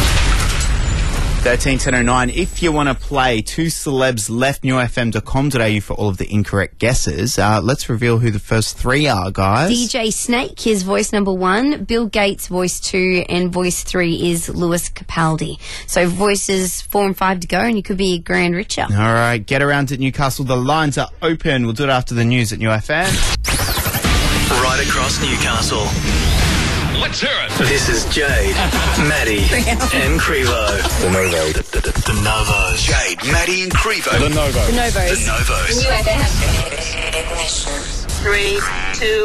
131009. If you want to play 2 celebs left, newfm.com.au for all of the incorrect guesses. Let's reveal who the first 3 are, guys. DJ Snake, his voice number 1, Bill Gates, voice 2, and voice 3 is Lewis Capaldi. So voices 4 and 5 to go, and you could be grand richer. All right, get around at Newcastle. The lines are open. We'll do it after the news at New FM. Right across Newcastle. Let's hear it. This is Jade, Maddie, and Crevo. The Novo. The Novos. Jade, Maddie, and Crevo. The Novo. The Novos. The Novos. 3, 2,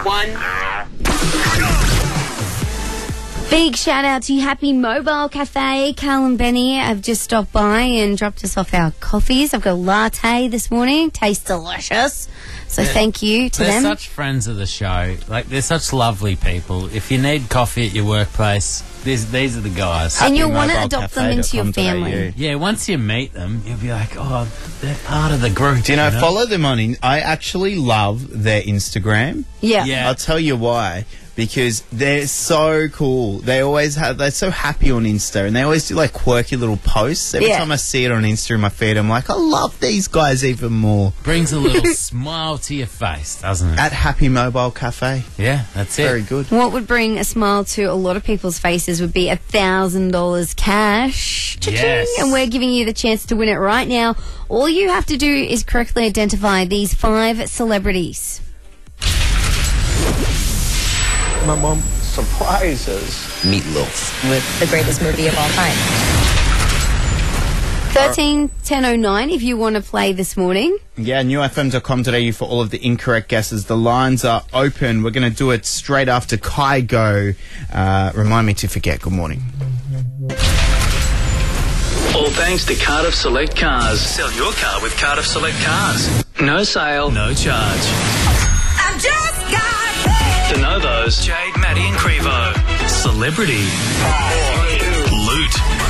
1. Big shout out to Happy Mobile Cafe. Carl and Benny have just stopped by and dropped us off our coffees. I've got a latte this morning. Tastes delicious. So thank you to They're them. such friends of the show. Like, they're such lovely people. If you need coffee at your workplace, these are the guys. And you'll want to adopt them into your family. Yeah, once you meet them, you'll be like, oh, they're part of the group. Do you know, follow them on... I actually love their Instagram. Yeah. I'll tell you why. Because they're so cool. They're so happy on Insta, and they always do like quirky little posts. Every time I see it on Insta in my feed, I'm like, I love these guys even more. Brings a little smile to your face, doesn't it? At Happy Mobile Cafe. Yeah, that's it. Very good. What would bring a smile to a lot of people's faces would be $1,000 cash. Cha-ching. Yes. And we're giving you the chance to win it right now. All you have to do is correctly identify these 5 celebrities. My mom surprises Meatloaf with the greatest movie of all time. 131009 if you want to play this morning. Yeah, newfm.com.au for all of the incorrect guesses. The lines are open. We're going to do it straight after Kygo. Remind me to forget. Good morning. All thanks to Cardiff Select Cars. Sell your car with Cardiff Select Cars. No sale, no charge. I just got The Novos. Jade, Maddie, and Crevo. Celebrity. Loot.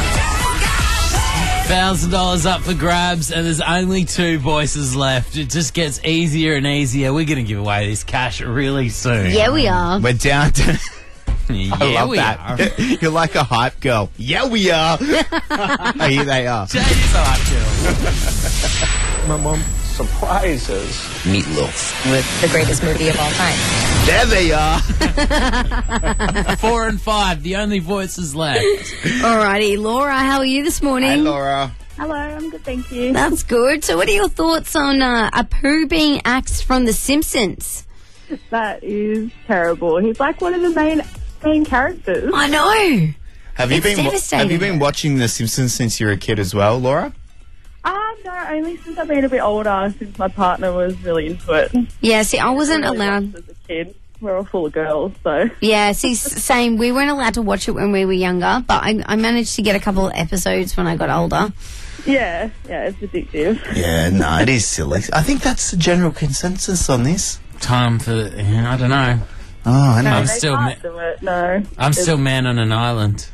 $1,000 up for grabs, and there's only 2 voices left. It just gets easier and easier. We're going to give away this cash really soon. Yeah, we are. We're down to... Yeah, I love we that. are. You're like a hype girl. Yeah, we are. Oh, here they are. Jade is a hot girl. my mom surprises Meatloaf with the greatest movie of all time. There they are. 4 and 5, the only voices left. Alrighty, Laura, how are you this morning? Hey, Laura. Hello, I'm good, thank you. That's good. So what are your thoughts on Apu being axed from The Simpsons? That is terrible. He's like one of the main characters. I know. Have you been devastating. watching The Simpsons since you were a kid as well, Laura? No, only since I've been a bit older, since my partner was really into it. Yeah, see, I wasn't Really allowed. watched as a kid. We're all full of girls, so. Yeah, see, same. We weren't allowed to watch it when we were younger, but I managed to get a couple of episodes when I got older. Yeah, it's addictive. Yeah, no, it is silly. I think that's the general consensus on this. Time for, I don't know. Oh, I know. I'm They still can't do it, no. I'm still man on an island.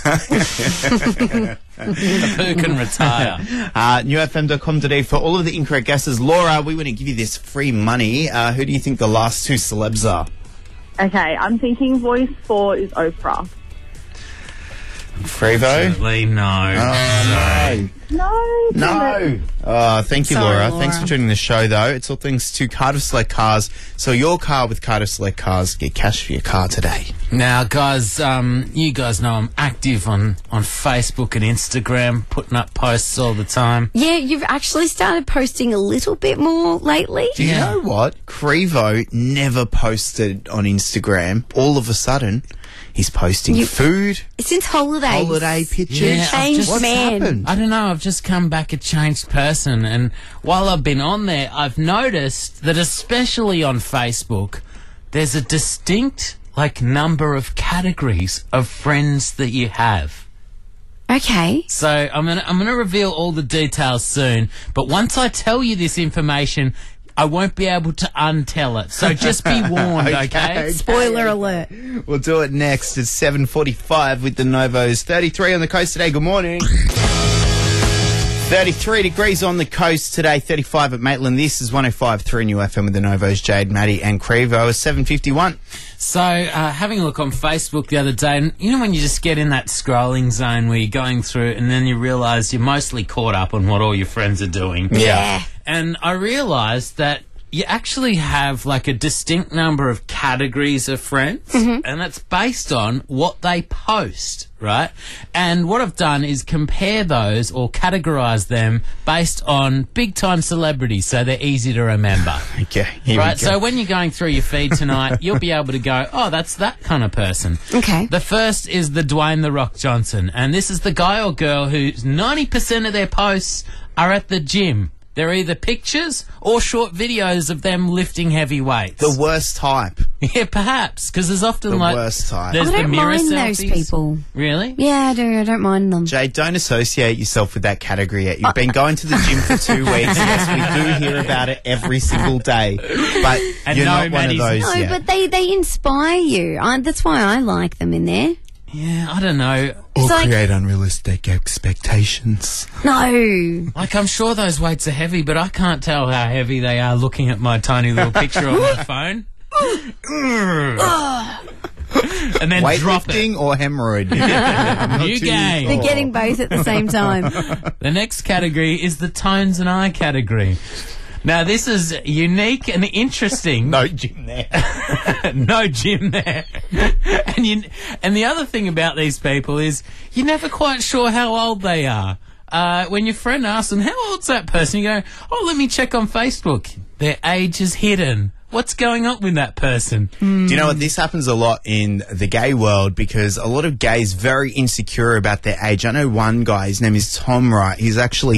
Who can retire? Newfm.com.au for all of the incorrect guesses. Laura, we want to give you this free money. Who do you think the last 2 celebs are? Okay, I'm thinking voice 4 is Oprah. Frevo? Absolutely no. No. Oh, thank you, Sorry, Laura. Laura. Thanks for joining the show, though. It's all thanks to Cardiff Select Cars. So your car with Cardiff Select Cars, get cash for your car today. Now, guys, you guys know I'm active on Facebook and Instagram, putting up posts all the time. Yeah, you've actually started posting a little bit more lately. Do you know what? Crevo never posted on Instagram. All of a sudden, he's posting food, Since holidays. holiday pictures. Yeah, I've Changed just- man. happened? I don't know, I've just come back a changed person. And while I've been on there, I've noticed that especially on Facebook, there's a distinct, number of categories of friends that you have. Okay. So I'm gonna reveal all the details soon, but once I tell you this information, I won't be able to untell it. So just be warned, okay? Spoiler alert. We'll do it next. It's 7:45 with the Novos. 33 on the coast today. Good morning. 33 degrees on the coast today, 35 at Maitland. This is 105.3 New FM with the Novos, Jade, Maddie and Crevo. It's 7:51. So, having a look on Facebook the other day, and you know when you just get in that scrolling zone where you're going through and then you realise you're mostly caught up on what all your friends are doing. Yeah. And I realised that you actually have a distinct number of categories of friends, and it's based on what they post, right? And what I've done is compare those or categorise them based on big-time celebrities, so they're easy to remember. Okay, here right, we go. so when you're going through your feed tonight, you'll be able to go, oh, that's that kind of person. Okay. The first is the Dwayne The Rock Johnson, and this is the guy or girl whose 90% of their posts are at the gym. They're either pictures or short videos of them lifting heavy weights. The worst type. Yeah, perhaps, because there's often The worst type. There's I the don't mirror mind selfies. those people. Really? Yeah, I do. I don't mind them. Jade, don't associate yourself with that category yet. You've been going to the gym for 2 weeks. Yes, we do hear about it every single day. But And you're no, not one of Maddie's- those No, yet. but they inspire you. That's why I like them in there. Yeah, I don't know. It's like- create unrealistic expectations. No. I'm sure those weights are heavy, but I can't tell how heavy they are looking at my tiny little picture on my phone. And then drop it. Weightlifting or hemorrhoid? New game. They're getting both at the same time. The next category is the tones and eye category. Now, this is unique and interesting. No gym there. No gym there. And the other thing about these people is you're never quite sure how old they are. When your friend asks them, how old's that person? You go, oh, let me check on Facebook. Their age is hidden. What's going on with that person? Do you know what? This happens a lot in the gay world because a lot of gays very insecure about their age. I know one guy, his name is Tom Wright. He's actually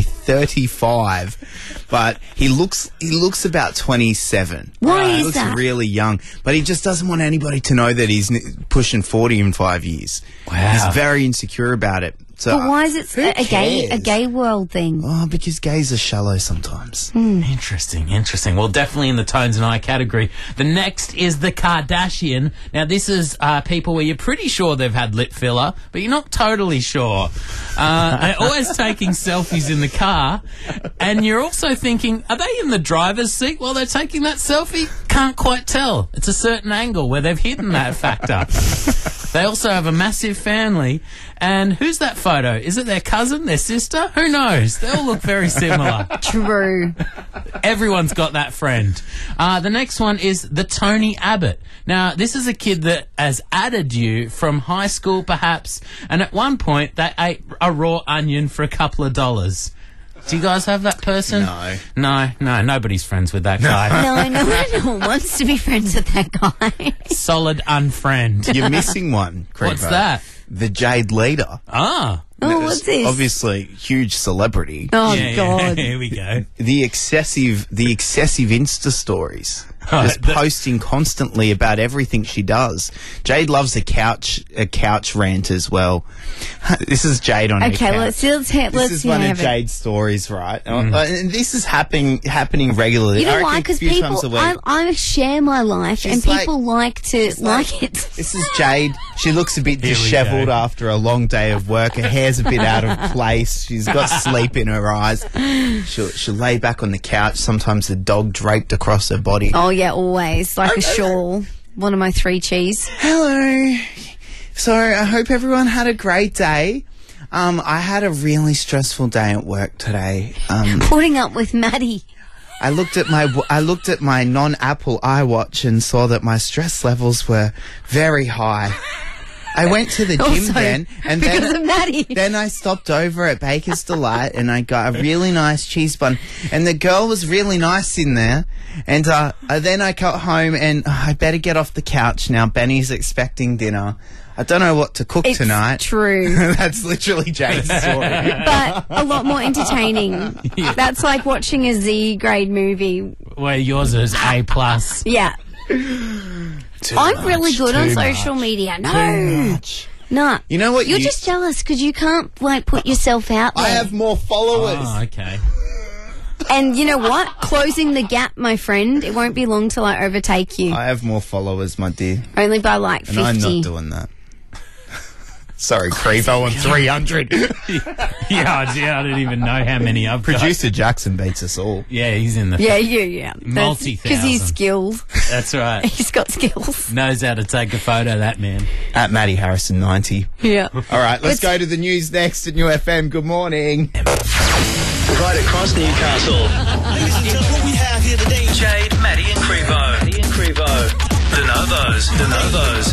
35, but he looks about 27. Why He is looks that? really young, but he just doesn't want anybody to know that he's pushing 40 in 5 years. Wow. He's very insecure about it. So, But why is it who a cares? gay world thing? Oh, because gays are shallow sometimes. Interesting. Well, definitely in the tones and eye category. The next is the Kardashian. Now, this is people where you're pretty sure they've had lip filler, but you're not totally sure. They're always taking selfies in the car, and you're also thinking, are they in the driver's seat while they're taking that selfie? Can't quite tell. It's a certain angle where they've hidden that factor. They also have a massive family. And who's that photo? Is it their cousin, their sister? Who knows? They all look very similar. True. Everyone's got that friend. The next one is the Tony Abbott. Now, this is a kid that has added you from high school, perhaps, and at one point they ate a raw onion for a couple of dollars. Do you guys have that person? No. No, nobody's friends with that guy. No one wants to be friends with that guy. Solid unfriend. You're missing one, Creepo. What's that? The Jade Leader. Ah. Oh, what's this? Obviously, huge celebrity. Oh, Yeah, God. here we go. The excessive Insta stories. Just the- posting constantly about everything she does. Jade loves a couch rant as well. This is Jade on her Okay, couch. let's This is one of have it. Jade's stories, right? And this is happening regularly. You know I why? reckon a Because few times a people, week. I share my life, She's and people like to like it. This is Jade. She looks a bit Here we dishevelled go. after a long day of work. Her hair's a bit out of place. She's got sleep in her eyes. She'll lay back on the couch. Sometimes the dog draped across her body. Oh yeah, always like a shawl. One of my 3 cheese. Hello. So I hope everyone had a great day. I had a really stressful day at work today. Putting up with Maddie. I looked at my non-Apple iWatch and saw that my stress levels were very high. I went to the gym Also, then, and because of Maddie. Then I stopped over at Baker's Delight, and I got a really nice cheese bun, and the girl was really nice in there. And then I got home, and I better get off the couch now. Benny's expecting dinner. I don't know what to cook tonight. True. That's literally Jade's story. But a lot more entertaining. That's like watching a Z grade movie. Where yours is A+. Yeah. I'm really good on too social much. media. No. Too much. Nah. You know what? You're just jealous because you can't, like, put yourself out there. I have more followers. Oh, okay. And you know what? Closing the gap, my friend. It won't be long till I overtake you. I have more followers, my dear. Only by like 50. And I'm not doing that. Sorry, Crevo on 300. Yeah, I don't even know how many I've got. Producer Jackson beats us all. Yeah, he's in the Yeah. multi-thousand. Because he's skilled. That's right. He's got skills. Knows how to take a photo, that man. At Matty Harrison 90. Yeah. All right, let's go to the news next at New FM. Good morning. Right across Newcastle. Ladies and gentlemen, what we have here today. Jade, Maddie and Crevo. The Novos.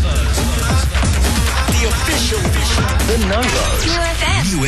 The official. The Novos. New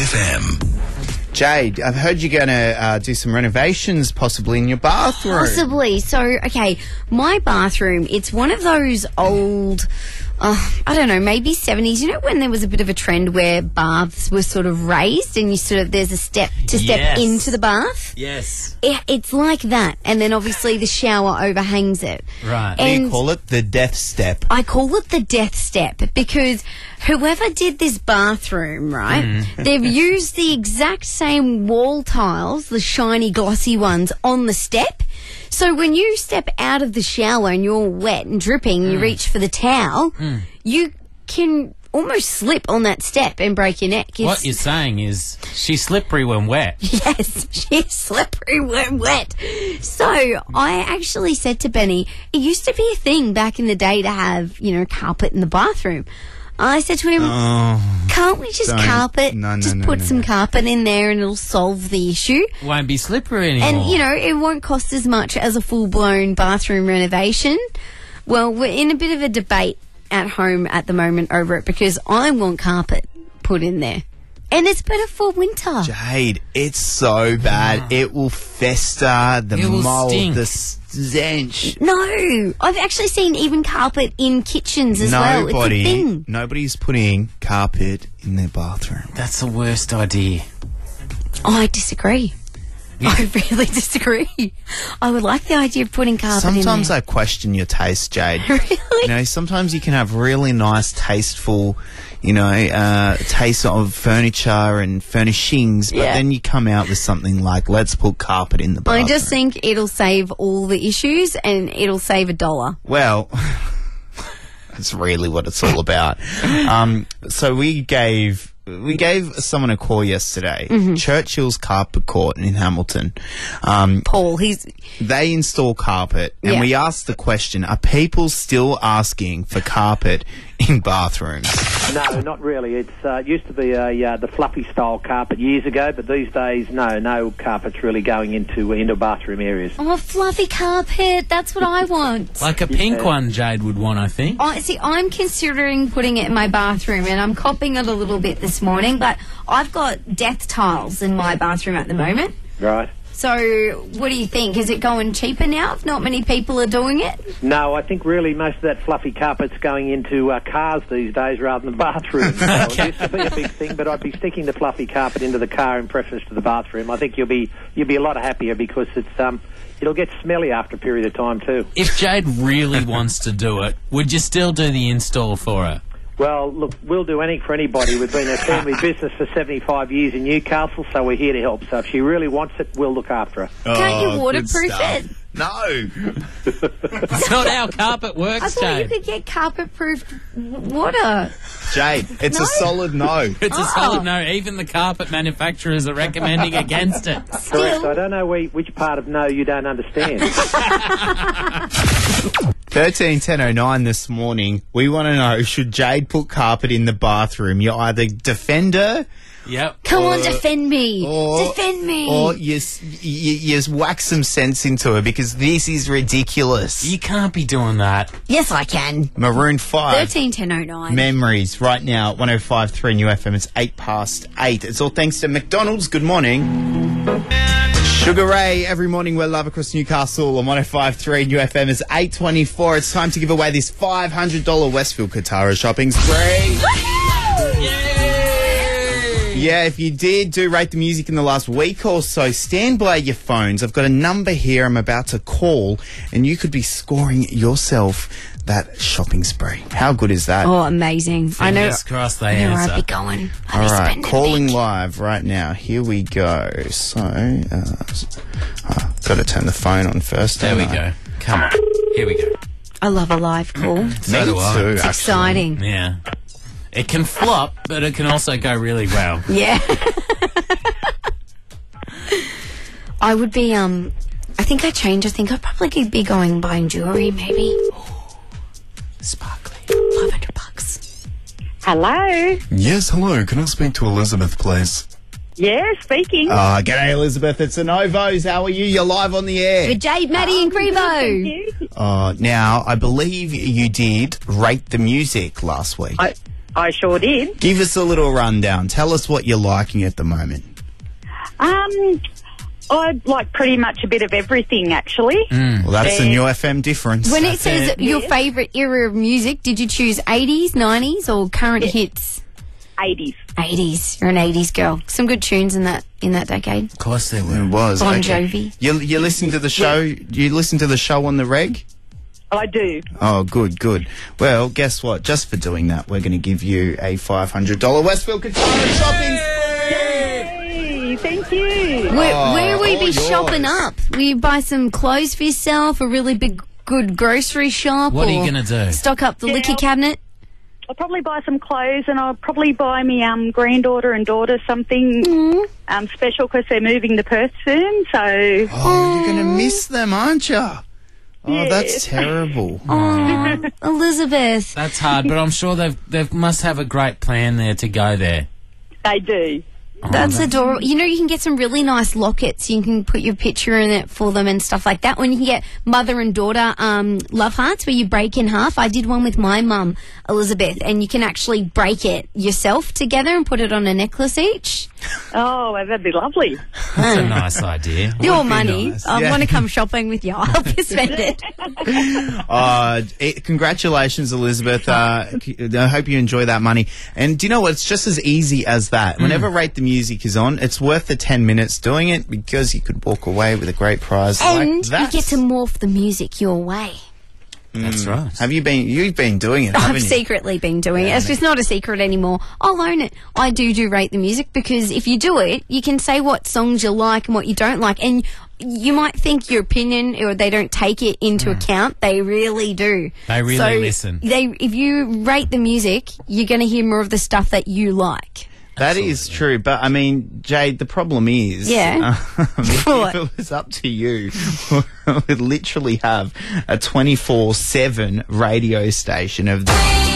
FM. Jade, I've heard you're going to do some renovations possibly in your bathroom. Possibly. So, okay, my bathroom, it's one of those old, I don't know, maybe 70s. You know when there was a bit of a trend where baths were sort of raised and you sort of, there's a step to step Yes. into the bath? Yes. It's like that. And then obviously the shower overhangs it. Right. Do you And call it the death step? I call it the death step because whoever did this bathroom, right, they've used the exact same wall tiles, the shiny glossy ones, on the step. So when you step out of the shower and you're wet and dripping, you reach for the towel, you can almost slip on that step and break your neck. What you're saying is she's slippery when wet. Yes, she's slippery when wet. So I actually said to Benny, it used to be a thing back in the day to have, you know, carpet in the bathroom. I said to him, can't we just don't. carpet? No, just no, put no, some no. carpet in there and it'll solve the issue. Won't be slippery anymore. And, you know, it won't cost as much as a full-blown bathroom renovation. Well, we're in a bit of a debate at home at the moment over it because I want carpet put in there. And it's better for winter. Jade, it's so bad. It will fester, the It will mold, stink. the stench. No, I've actually seen even carpet in kitchens as well. It's a thing. Nobody's putting carpet in their bathroom. That's the worst idea. Oh, I disagree. I really disagree. I would like the idea of putting carpet in Sometimes there. I question your taste, Jade. Really? You know, sometimes you can have really nice, tasteful, you know, taste of furniture and furnishings, but Yeah. then you come out with something like, let's put carpet in the bathroom. I just think it'll save all the issues and it'll save $1. Well, that's really what it's all about. So we gave someone a call yesterday. Mm-hmm. Churchill's Carpet Court in Hamilton. Paul, They install carpet, and Yeah. we asked the question: are people still asking for carpet in bathrooms? No, not really. It used to be the fluffy style carpet years ago, but these days, no carpet's really going into bathroom areas. oh, fluffy carpet. That's what I want. Like a pink one Jade would want, I think. See, I'm considering putting it in my bathroom, and I'm copping it a little bit this morning, but I've got death tiles in my bathroom at the moment. Right. So, what do you think? Is it going cheaper now if not many people are doing it? No, I think really most of that fluffy carpet's going into cars these days rather than bathrooms. So it used to be a big thing, but I'd be sticking the fluffy carpet into the car in preference to the bathroom. I think you'll be a lot happier because it'll get smelly after a period of time too. If Jade really wants to do it, would you still do the install for her? Well, look, we'll do anything for anybody. We've been a family business for 75 years in Newcastle, so we're here to help. So if she really wants it, we'll look after her. Can't you waterproof it? No. It's not how carpet I works, thought you Jade. could get carpet-proof water. Jade, it's a solid no. It's a solid no. Even the carpet manufacturers are recommending against it. Correct. I don't know which part of no you don't understand. 13:10:09 this morning. We want to know: should Jade put carpet in the bathroom? You either defend her Yep. Come on, defend me. Defend me. Or you whack some sense into her because this is ridiculous. You can't be doing that. Yes, I can. Maroon 5. 13-10-09. Memories right now, 105.3 New FM. It's 8:08. It's all thanks to McDonald's. Good morning. Sugar Ray, every morning we're live across Newcastle on 105.3 New FM. It's 8:24. It's time to give away this $500 Westfield Katara shopping spree. Yeah, if you did do Rate the Music in the last week or so, stand by your phones. I've got a number here I'm about to call, and you could be scoring yourself that shopping spree. How good is that? Oh, amazing. Fingers crossed they I know where answer. I'd be going. All right, calling live right now. Here we go. So, got to turn the phone on first. There we go. Come on. Here we go. I love a live call. So do I. too, It's actually. exciting. Yeah. It can flop, but it can also go really well. Yeah. I would be, I think I'd change. I think I'd probably be going buying jewellery, maybe. Sparkly. $500. Hello. Yes, hello. Can I speak to Elizabeth, please? Yeah, speaking. G'day, Elizabeth. It's the Novos. How are you? You're live on the air. With Jade, Maddie and Crevo. Now, I believe you did Rate the Music last week. I sure did. Give us a little rundown. Tell us what you're liking at the moment. I like pretty much a bit of everything, actually. Well, that's the New FM difference. When it says your favourite era of music, did you choose 80s, 90s or current hits? 80s. 80s. You're an 80s girl. Some good tunes in that decade. Of course there were. It was. Bon okay. Jovi. You listen to the show? You listen to the show on the reg? I do. Oh, good, good. Well, guess what? Just for doing that, we're going to give you a $500 Westfield Katara shopping Hey, thank you. Where will you be all yours. shopping up? Will you buy some clothes for yourself? A really big, good grocery shop? What are you or going to do? Stock up the liquor cabinet? I'll probably buy some clothes, and I'll probably buy me granddaughter and daughter something special because they're moving to Perth soon. So Oh, you're going to miss them, aren't you? Oh, Yes. that's terrible. Oh, Elizabeth. That's hard, but I'm sure they must have a great plan there to go there. they do. That's adorable. You know, you can get some really nice lockets. You can put your picture in it for them and stuff like that. When you can get mother and daughter love hearts where you break in half. I did one with my mum, Elizabeth, and you can actually break it yourself together and put it on a necklace each. Oh, well, that'd be lovely. That's a nice idea. Your Would be money. nice. I Yeah. want to come shopping with you. I'll help you spend it. Congratulations, Elizabeth. I hope you enjoy that money. And do you know what? It's just as easy as that. Whenever Rate the Music is on, it's worth the 10 minutes doing it because you could walk away with a great prize And like that. you get to morph the music your way. That's right. You've been doing it, haven't I've you? secretly been doing it. It's just not a secret anymore. I'll own it. I do Rate the Music because if you do it, you can say what songs you like and what you don't like. And you might think your opinion or they don't take it into account. They really do. They really So listen. If you rate the music, you're going to hear more of the stuff that you like. That is true, but I mean, Jade, the problem is, Yeah. if What? it was up to you, we'd literally have a 24/7 radio station of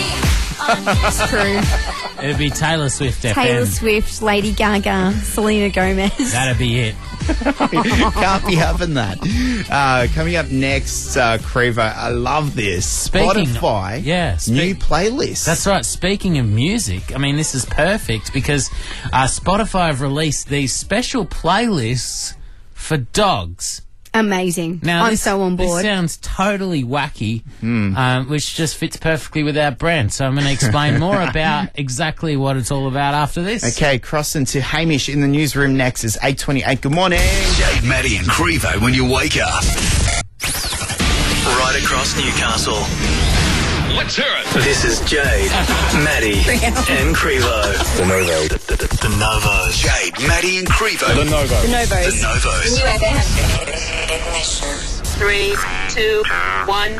It's true. It'd be Taylor Swift Taylor FM. Swift, Lady Gaga, Selena Gomez. That'd be it. Can't be having that. Coming up next, Crevo, I love this. Speaking- Spotify, yeah, new playlist. That's right. Speaking of music, I mean, this is perfect because Spotify have released these special playlists for dogs. Amazing. Now, I'm this- so on This board. sounds totally wacky, which just fits perfectly with our brand. So I'm going to explain more about exactly what it's all about after this. Okay, crossing to Hamish in the newsroom next is 8:28. Good morning. Jade, Maddie and Crevo when you wake up. Right across Newcastle. Let's hear it. This is Jade, Maddie and Crevo. The Novos. The Novos. Jade, Maddie and Crevo. The Novos. The Novos. The Novos. 3, 2, 1.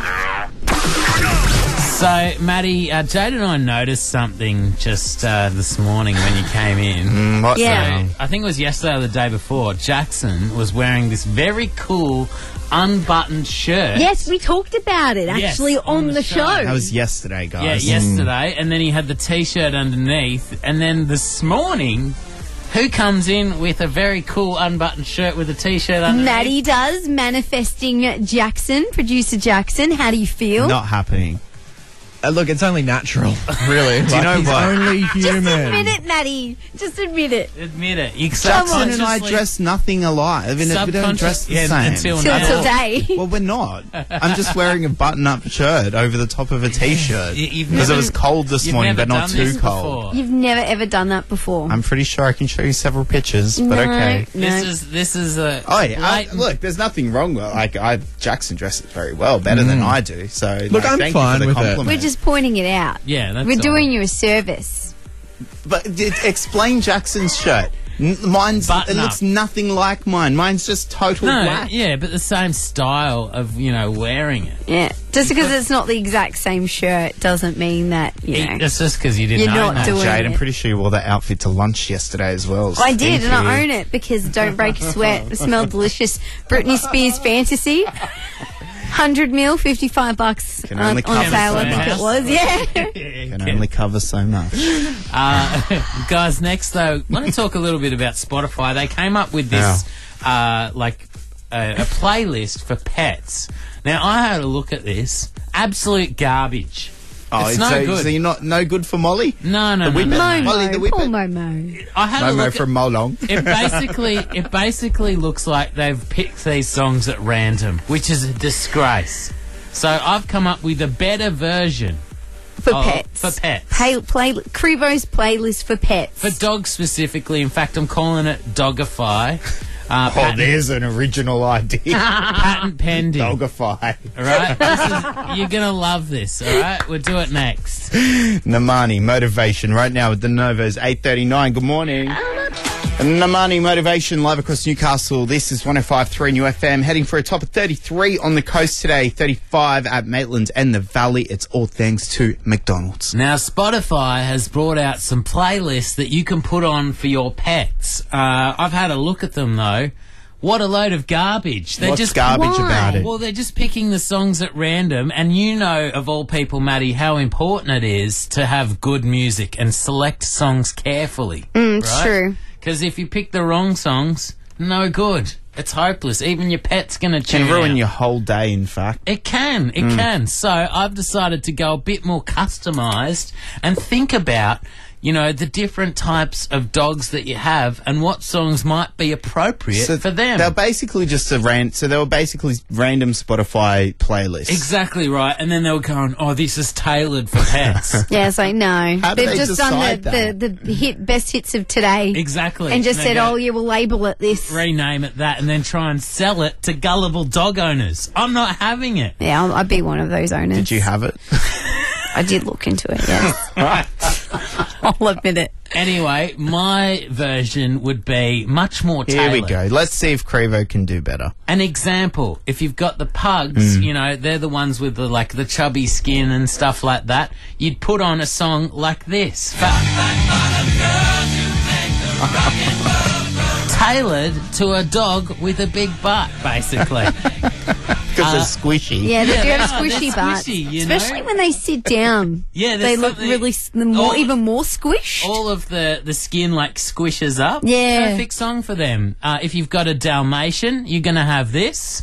So, Maddie, Jade and I noticed something just this morning when you came in. What Yeah. I think it was yesterday or the day before. Jackson was wearing this very cool unbuttoned shirt. Yes, we talked about it Yes, actually on on the the show. show. That was yesterday, Yeah, guys. yesterday, and then he had the T-shirt underneath, and then this morning Who comes in with a very cool unbuttoned shirt with a t-shirt underneath? Maddie does. Manifesting Jackson, producer Jackson. How do you feel? Not happening. Look, it's only natural, really. Do you know he's what? only Just human. admit it, Maddie. Just admit it. Admit it. You Jackson and I dress nothing alike. I mean, we don't dress the same. Until today. Well, we're not. I'm just wearing a button-up shirt over the top of a t-shirt because it was cold this morning, but not too cold. You've never ever done that before. I'm pretty sure I can show you several pictures, but okay. This is a. Oh yeah, look, there's nothing wrong with Jackson dresses very well, better than I do. So Look, I'm thank fine you for the with it. compliment. We're just pointing it out. Yeah, that's We're all. doing you a service. But explain Jackson's shirt. Mine's Button it looks up. nothing like mine. Mine's just total black. Yeah, but the same style of wearing it. Yeah. Just because it's not the exact same shirt doesn't mean that, It's just because you didn't You're know not that. doing Jade, I'm it. pretty sure you wore that outfit to lunch yesterday as well. I did, and Thank I you. own it because Don't Break a Sweat. It smelled delicious. Britney Spears Fantasy. 100 mil, $55 Can only on cover sale, so I think much. it was. Yeah. Can only cover so much. Guys, next though, I want to talk a little bit about Spotify. They came up with this, a playlist for pets. Now, I had a look at this. Absolute garbage. Oh, it's no good. So you're no good for Molly? No. The Whippet? Momo, Molly the Whippet? poor Momo. I had a Momo look from Molong. It basically looks like they've picked these songs at random, which is a disgrace. So I've come up with a better version For pets. For pets. Crevo's playlist for pets. For dogs specifically. In fact, I'm calling it Dogify. There's an original idea. Patent pending. Dogify. All right? You're going to love this, all right? We'll do it next. Namani, Motivation, right now with the Novos, 8:39. Good morning. Namani, Motivation, live across Newcastle. This is 105.3 New FM, heading for a top of 33 on the coast today, 35 at Maitland and the Valley. It's all thanks to McDonald's. Now, Spotify has brought out some playlists that you can put on for your pets. I've had a look at them, though. What a load of garbage. What's garbage about it? Well, they're just picking the songs at random, and you know, of all people, Maddie, how important it is to have good music and select songs carefully. It's true. Because if you pick the wrong songs, no good. It's hopeless. Even your pet's going to tune Can ruin out. your whole day, in fact. It can. It can. So I've decided to go a bit more customised and think about, the different types of dogs that you have and what songs might be appropriate for them. They're basically just they were basically random Spotify playlists. Exactly right. And then they were going, this is tailored for pets. Yeah, it's like, no. How do They've they just done decide the best hits of today. Exactly. And just They said, go, we'll label it this. rename it that, and then try and sell it to gullible dog owners. I'm not having it. Yeah, I'd be one of those owners. Did you have it? I did look into it, yes. Right. I'll admit it. Anyway, my version would be much more Here tailored. we go. Let's see if Crevo can do better. An example, if you've got the pugs, they're the ones with the chubby skin and stuff like that, you'd put on a song like this. Tailored to a dog with a big butt, basically. Because they're squishy. Yeah, they do have are. squishy They're butts. squishy, you know? Especially when they sit down. Yeah, they there's look something- really even more squished. All of the skin squishes up. Yeah. Perfect song for them. If you've got a Dalmatian, you're going to have this.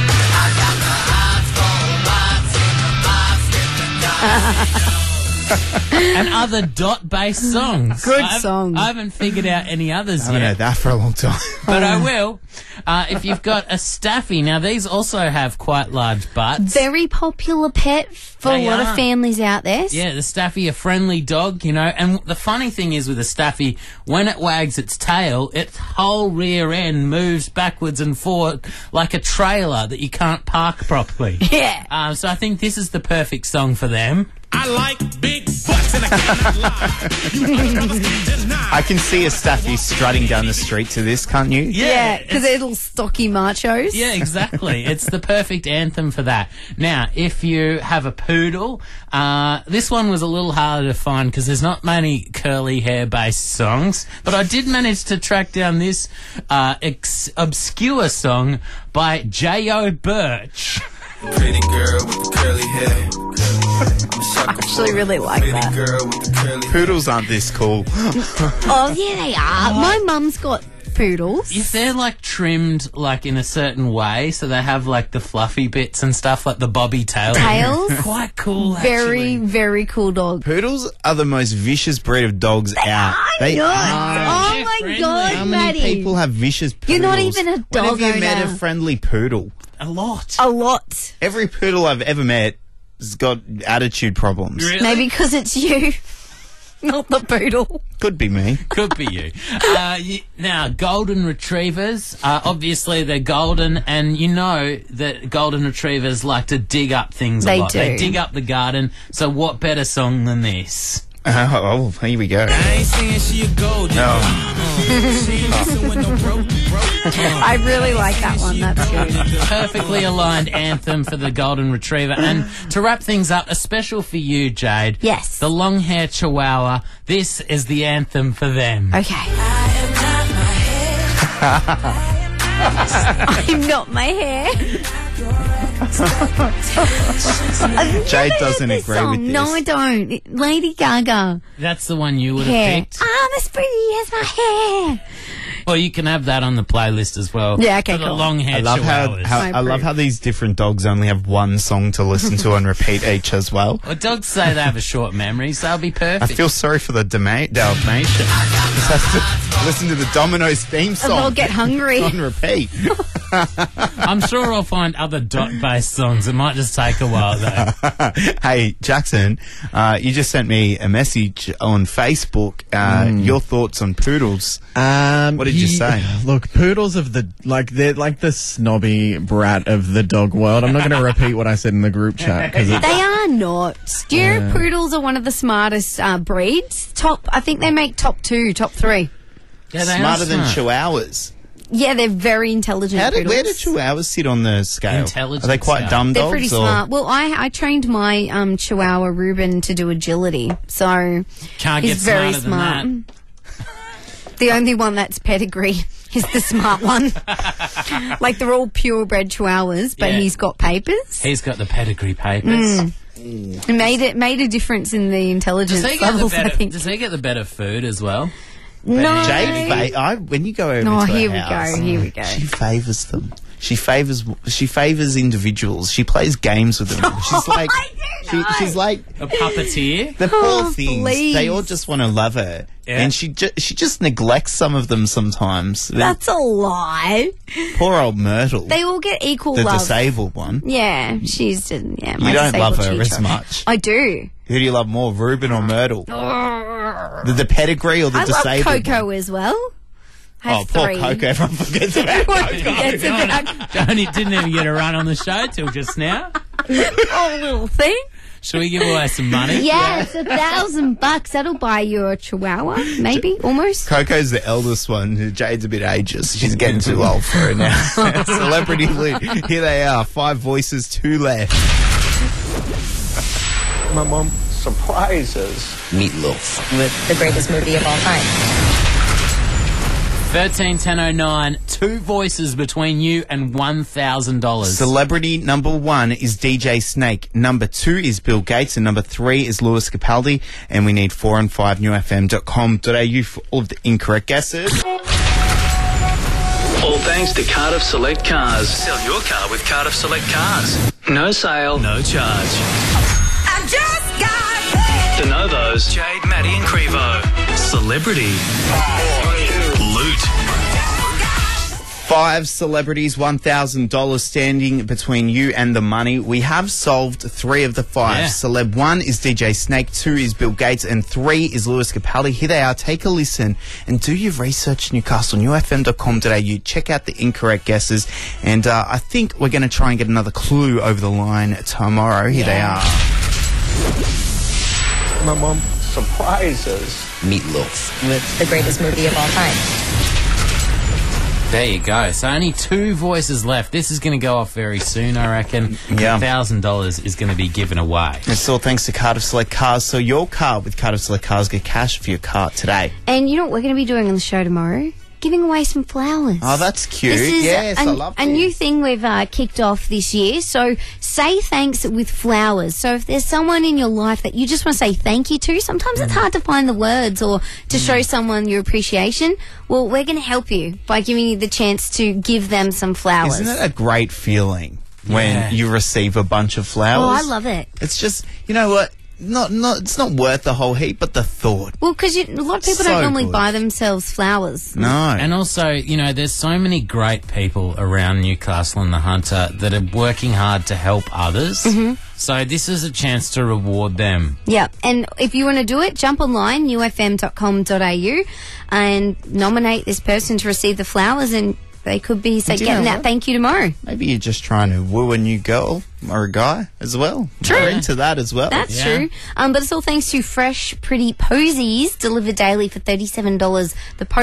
And other dot-based songs. Good songs. I haven't figured out any others I haven't yet. heard that for a long time. But I will. If you've got a Staffy, now these also have quite large butts. Very popular pet for They a lot are. of families out there. Yeah, the Staffy, a friendly dog, and the funny thing is with a Staffy, when it wags its tail, its whole rear end moves backwards and forward like a trailer that you can't park properly. Yeah. So I think this is the perfect song for them. I like big butts and I cannot lie. I can see a Staffy strutting down the street to this, can't you? Yeah, because they're little stocky machos. Yeah, exactly. It's the perfect anthem for that. Now, if you have a poodle, this one was a little harder to find because there's not many curly hair-based songs, but I did manage to track down this obscure song by J.O. Birch. Pretty girl with the curly hair. I actually really like that. Poodles aren't this cool. Oh, yeah, they are. My mum's got poodles. If they're like trimmed like in a certain way, so they have like the fluffy bits and stuff, like the bobby tails. Quite cool, Very, very cool dog. Poodles are the most vicious breed of dogs out. They not. are. Oh my God, How many Maddie. people have vicious poodles? You're not even a dog When have you met owner. a friendly poodle? A lot. A lot. Every poodle I've ever met has got attitude problems. Maybe because it's you, not the poodle. Could be me. Could be you. Now, golden retrievers, obviously they're golden, and you know that golden retrievers like to dig up things They a lot. do. They dig up the garden, so what better song than this? Here we go. I ain't saying she a golden. No. She ain't messing with no broke. I really like that one. That's good. Perfectly aligned anthem for the golden retriever. And to wrap things up, a special for you, Jade. Yes. The long hair chihuahua. This is the anthem for them. Okay. I'm not my hair. Jade doesn't agree Song. with this. No, I don't. Lady Gaga. That's the one you would have Hair. picked. Ah, Miss Pretty has my hair. Well, you can have that on the playlist as well. Yeah, okay, For the cool. long hair I love chihuahuas. I love how these different dogs only have one song to listen to and repeat each as well. Well, dogs say they have a short memory, so they'll be I perfect. feel sorry for the Dalmatian. Just has to listen to the Domino's theme And song they'll get hungry. on repeat. I'm sure I'll find other dot-based songs. It might just take a while, though. Hey, Jackson, you just sent me a message on Facebook. Your thoughts on poodles. What did you say? Look, poodles of they're like the snobby brat of the dog world. I'm not going to repeat what I said in the group chat because They are not. Do you know poodles are one of the smartest breeds? I think they make top 2, top 3. Yeah, they Smarter are than smart. chihuahuas. Yeah, they're very intelligent. Where do poodles. chihuahuas sit on the scale? Intelligence Are they quite scale. dumb They're dogs? pretty or? smart. Well, I trained my Chihuahua Reuben to do agility, so Can't he's get very smarter than smart. The only one that's pedigree is the smart one. Like they're all purebred Chihuahuas, but Yeah. he's got papers. He's got the pedigree papers. It made a difference in the intelligence Does he get the levels. I better? think. Does he get the better food as well? No. Jade, when you go over Oh, to her here we house, go. Here we go. she favours them. She favours individuals. She plays games with them. She's like, she's like A puppeteer? the poor Oh, things. please. They all just want to love her, Yeah. and she just neglects some of them sometimes. That's a lie. Poor old Myrtle, They all get equal the love. disabled one. Yeah, she's my You don't love disabled her as teacher. much. I do. Who do you love more, Reuben or Myrtle? The pedigree or the I love disabled Coco one? as well. Oh, Has poor 3. Coco! Everyone forgets about Everyone Coco. forgets about Johnny didn't even get a run on the show till just now. oh, little thing. Should we give away some money? Yes, $1,000. That'll buy you a Chihuahua, maybe, almost. Coco's the eldest one. Jade's a bit ageist. She's getting too old for her now. Celebrity Loot. Here they are. 5 voices, 2 left. My mom surprises. Meatloaf. With the greatest movie of all time. 131009. 2 voices between you and $1,000. Celebrity number 1 is DJ Snake. Number 2 is Bill Gates. And number 3 is Lewis Capaldi. And we need 4 and 5 newfm.com.au for all of the incorrect guesses. All thanks to Cardiff Select Cars. Sell your car with Cardiff Select Cars. No sale, no charge. I just got De Novos, Jade, Maddie and Crevo. Celebrity Loot. 5 celebrities, $1,000 standing between you and the money. We have solved 3 of the 5. Yeah. Celeb 1 is DJ Snake, 2 is Bill Gates, and 3 is Lewis Capaldi. Here they are. Take a listen and do your research, Newcastle, newfm.com.au. Check out the incorrect guesses. And I think we're going to try and get another clue over the line tomorrow. Here they are. My mom surprises. Meatloaf. With the greatest movie of all time. There you go. So only 2 voices left. This is going to go off very soon, I reckon. Yeah. $1,000 is going to be given away. It's all thanks to Cardiff Select Cars. So your car with Cardiff Select Cars, get cash for your car today. And you know what we're going to be doing on the show tomorrow? giving away some flowers. Oh, that's cute. This is Yes, I love a this. new thing we've kicked off this year. So say thanks with flowers. So if there's someone in your life that you just want to say thank you to, sometimes it's hard to find the words or to show someone your appreciation. Well, we're going to help you by giving you the chance to give them some flowers. Isn't it a great feeling when you receive a bunch of flowers? Oh, I love it. It's just, you know what? It's not worth the whole heap, but the thought. Well, because a lot of people So don't normally good. buy themselves flowers. No. And also, you know, there's so many great people around Newcastle and the Hunter that are working hard to help others. Mhm. So this is a chance to reward them. Yeah, and if you want to do it, jump online, newfm.com.au, and nominate this person to receive the flowers, and they could be Do you getting know that what? thank you tomorrow. Maybe you're just trying to woo a new girl or a guy as well. True. We're into that as well. That's true. But it's all thanks to fresh, pretty posies delivered daily for $37.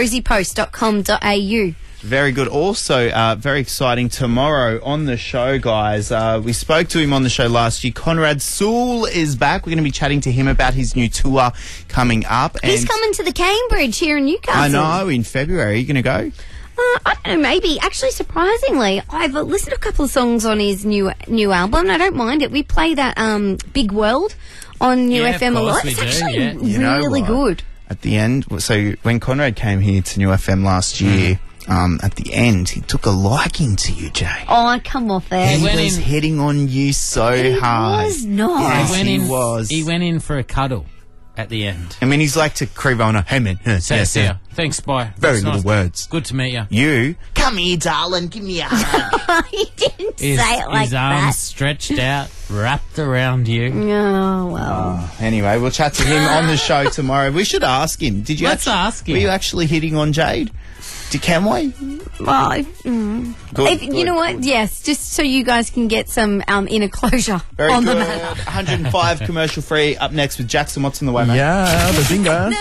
theposiepost.com.au. Very good. Also, very exciting tomorrow on the show, guys. We spoke to him on the show last year. Conrad Sewell is back. We're going to be chatting to him about his new tour coming up. He's coming to the Cambridge here in Newcastle. I know, in February. Are you going to go? I don't know, maybe. Actually, surprisingly, I've listened to a couple of songs on his new album, and I don't mind it. We play that Big World on New FM a lot. It's actually You know really what? good. At the end, so when Conrad came here to New FM last year, at the end, he took a liking to you, Jay. Oh, come off there. He was hitting on you so hard. was not. Yes, he in, was. He went in for a cuddle at the end. I mean, he's like to Crevona, hey man, See ya. Thanks, bye. Very That's little nice. words. Good to meet you. You, come here, darling, give me a hug. He didn't His, say it like his arms that. stretched out, wrapped around you. Oh, well. Anyway, we'll chat to him on the show tomorrow. We should ask him. Did you? Let's ask him. Were you actually hitting on Jade? Can we? Well, Good, you know what? Yes, just so you guys can get some inner closure Very on good. the matter. 105 commercial free. Up next with Jackson. What's in the way, mate? Yeah, the zinger.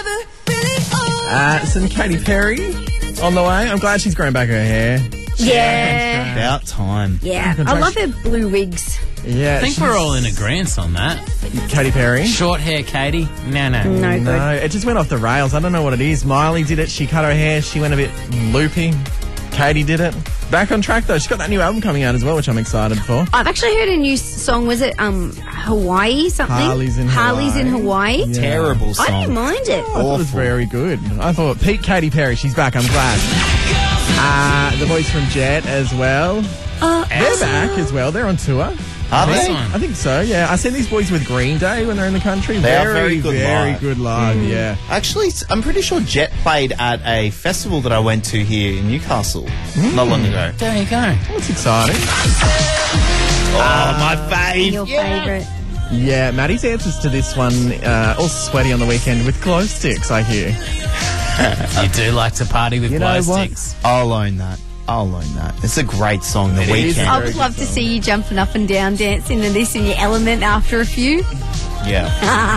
Some Katy Perry on the way. I'm glad she's growing back her hair. Yeah. About time. Yeah. I love her blue wigs. Yeah, I think she's- we're all in agreement on that. Katy Perry. Short hair, Katy. No. No, it just went off the rails. I don't know what it is. Miley did it. She cut her hair. She went a bit loopy. Katy did it. Back on track though. She's got that new album coming out as well, which I'm excited for. I've actually heard a new song. Was it Hawaii something? Harley's in Hawaii. Yeah. Terrible song. I didn't mind it. I thought it was very good. I thought Pete Katy Perry, she's back. I'm glad. The boys from Jet as well. They're back as well. They're on tour. Are they? I think so, yeah. I see these boys with Green Day when they're in the country. They are very good live. good live, yeah. Actually, I'm pretty sure Jet played at a festival that I went to here in Newcastle not long ago. There you go. That's exciting. Oh, my fave. Your favourite. Yeah, Maddie's answers to this one, all sweaty on the weekend with glow sticks, I hear. You do like to party with You glow know what? sticks. I'll own that. It's a great song, The It is Weeknd. I would love to see you jumping up and down, dancing to this in your element after a few. Yeah.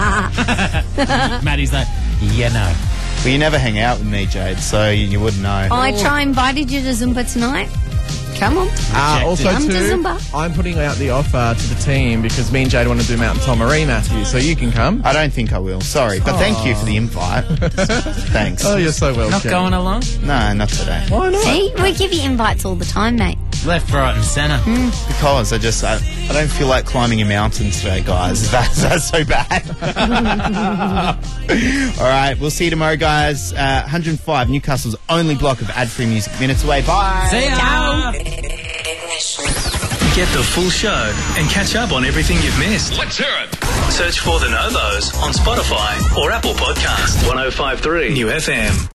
Maddie's like, yeah, no. Well, you never hang out with me, Jade, so you wouldn't know. I invited you to Zumba tonight. Come on. Also, Come to too, Zumba. I'm putting out the offer to the team because me and Jade want to do Mountain Tomaree, Matthew, so you can come. I don't think I will. Sorry, but thank you for the invite. Thanks. Oh, you're so welcome. Not going along? No, not today. Why not? See, we give you invites all the time, mate. Left, right, and centre. Because I don't feel like climbing a mountain today, guys. That's so bad. All right, we'll see you tomorrow, guys. 105, Newcastle's only block of ad-free music. Minutes away. Bye. See ya. Ciao. Get the full show and catch up on everything you've missed. Let's hear it. Search for The Novos on Spotify or Apple Podcasts. 105.3 New FM.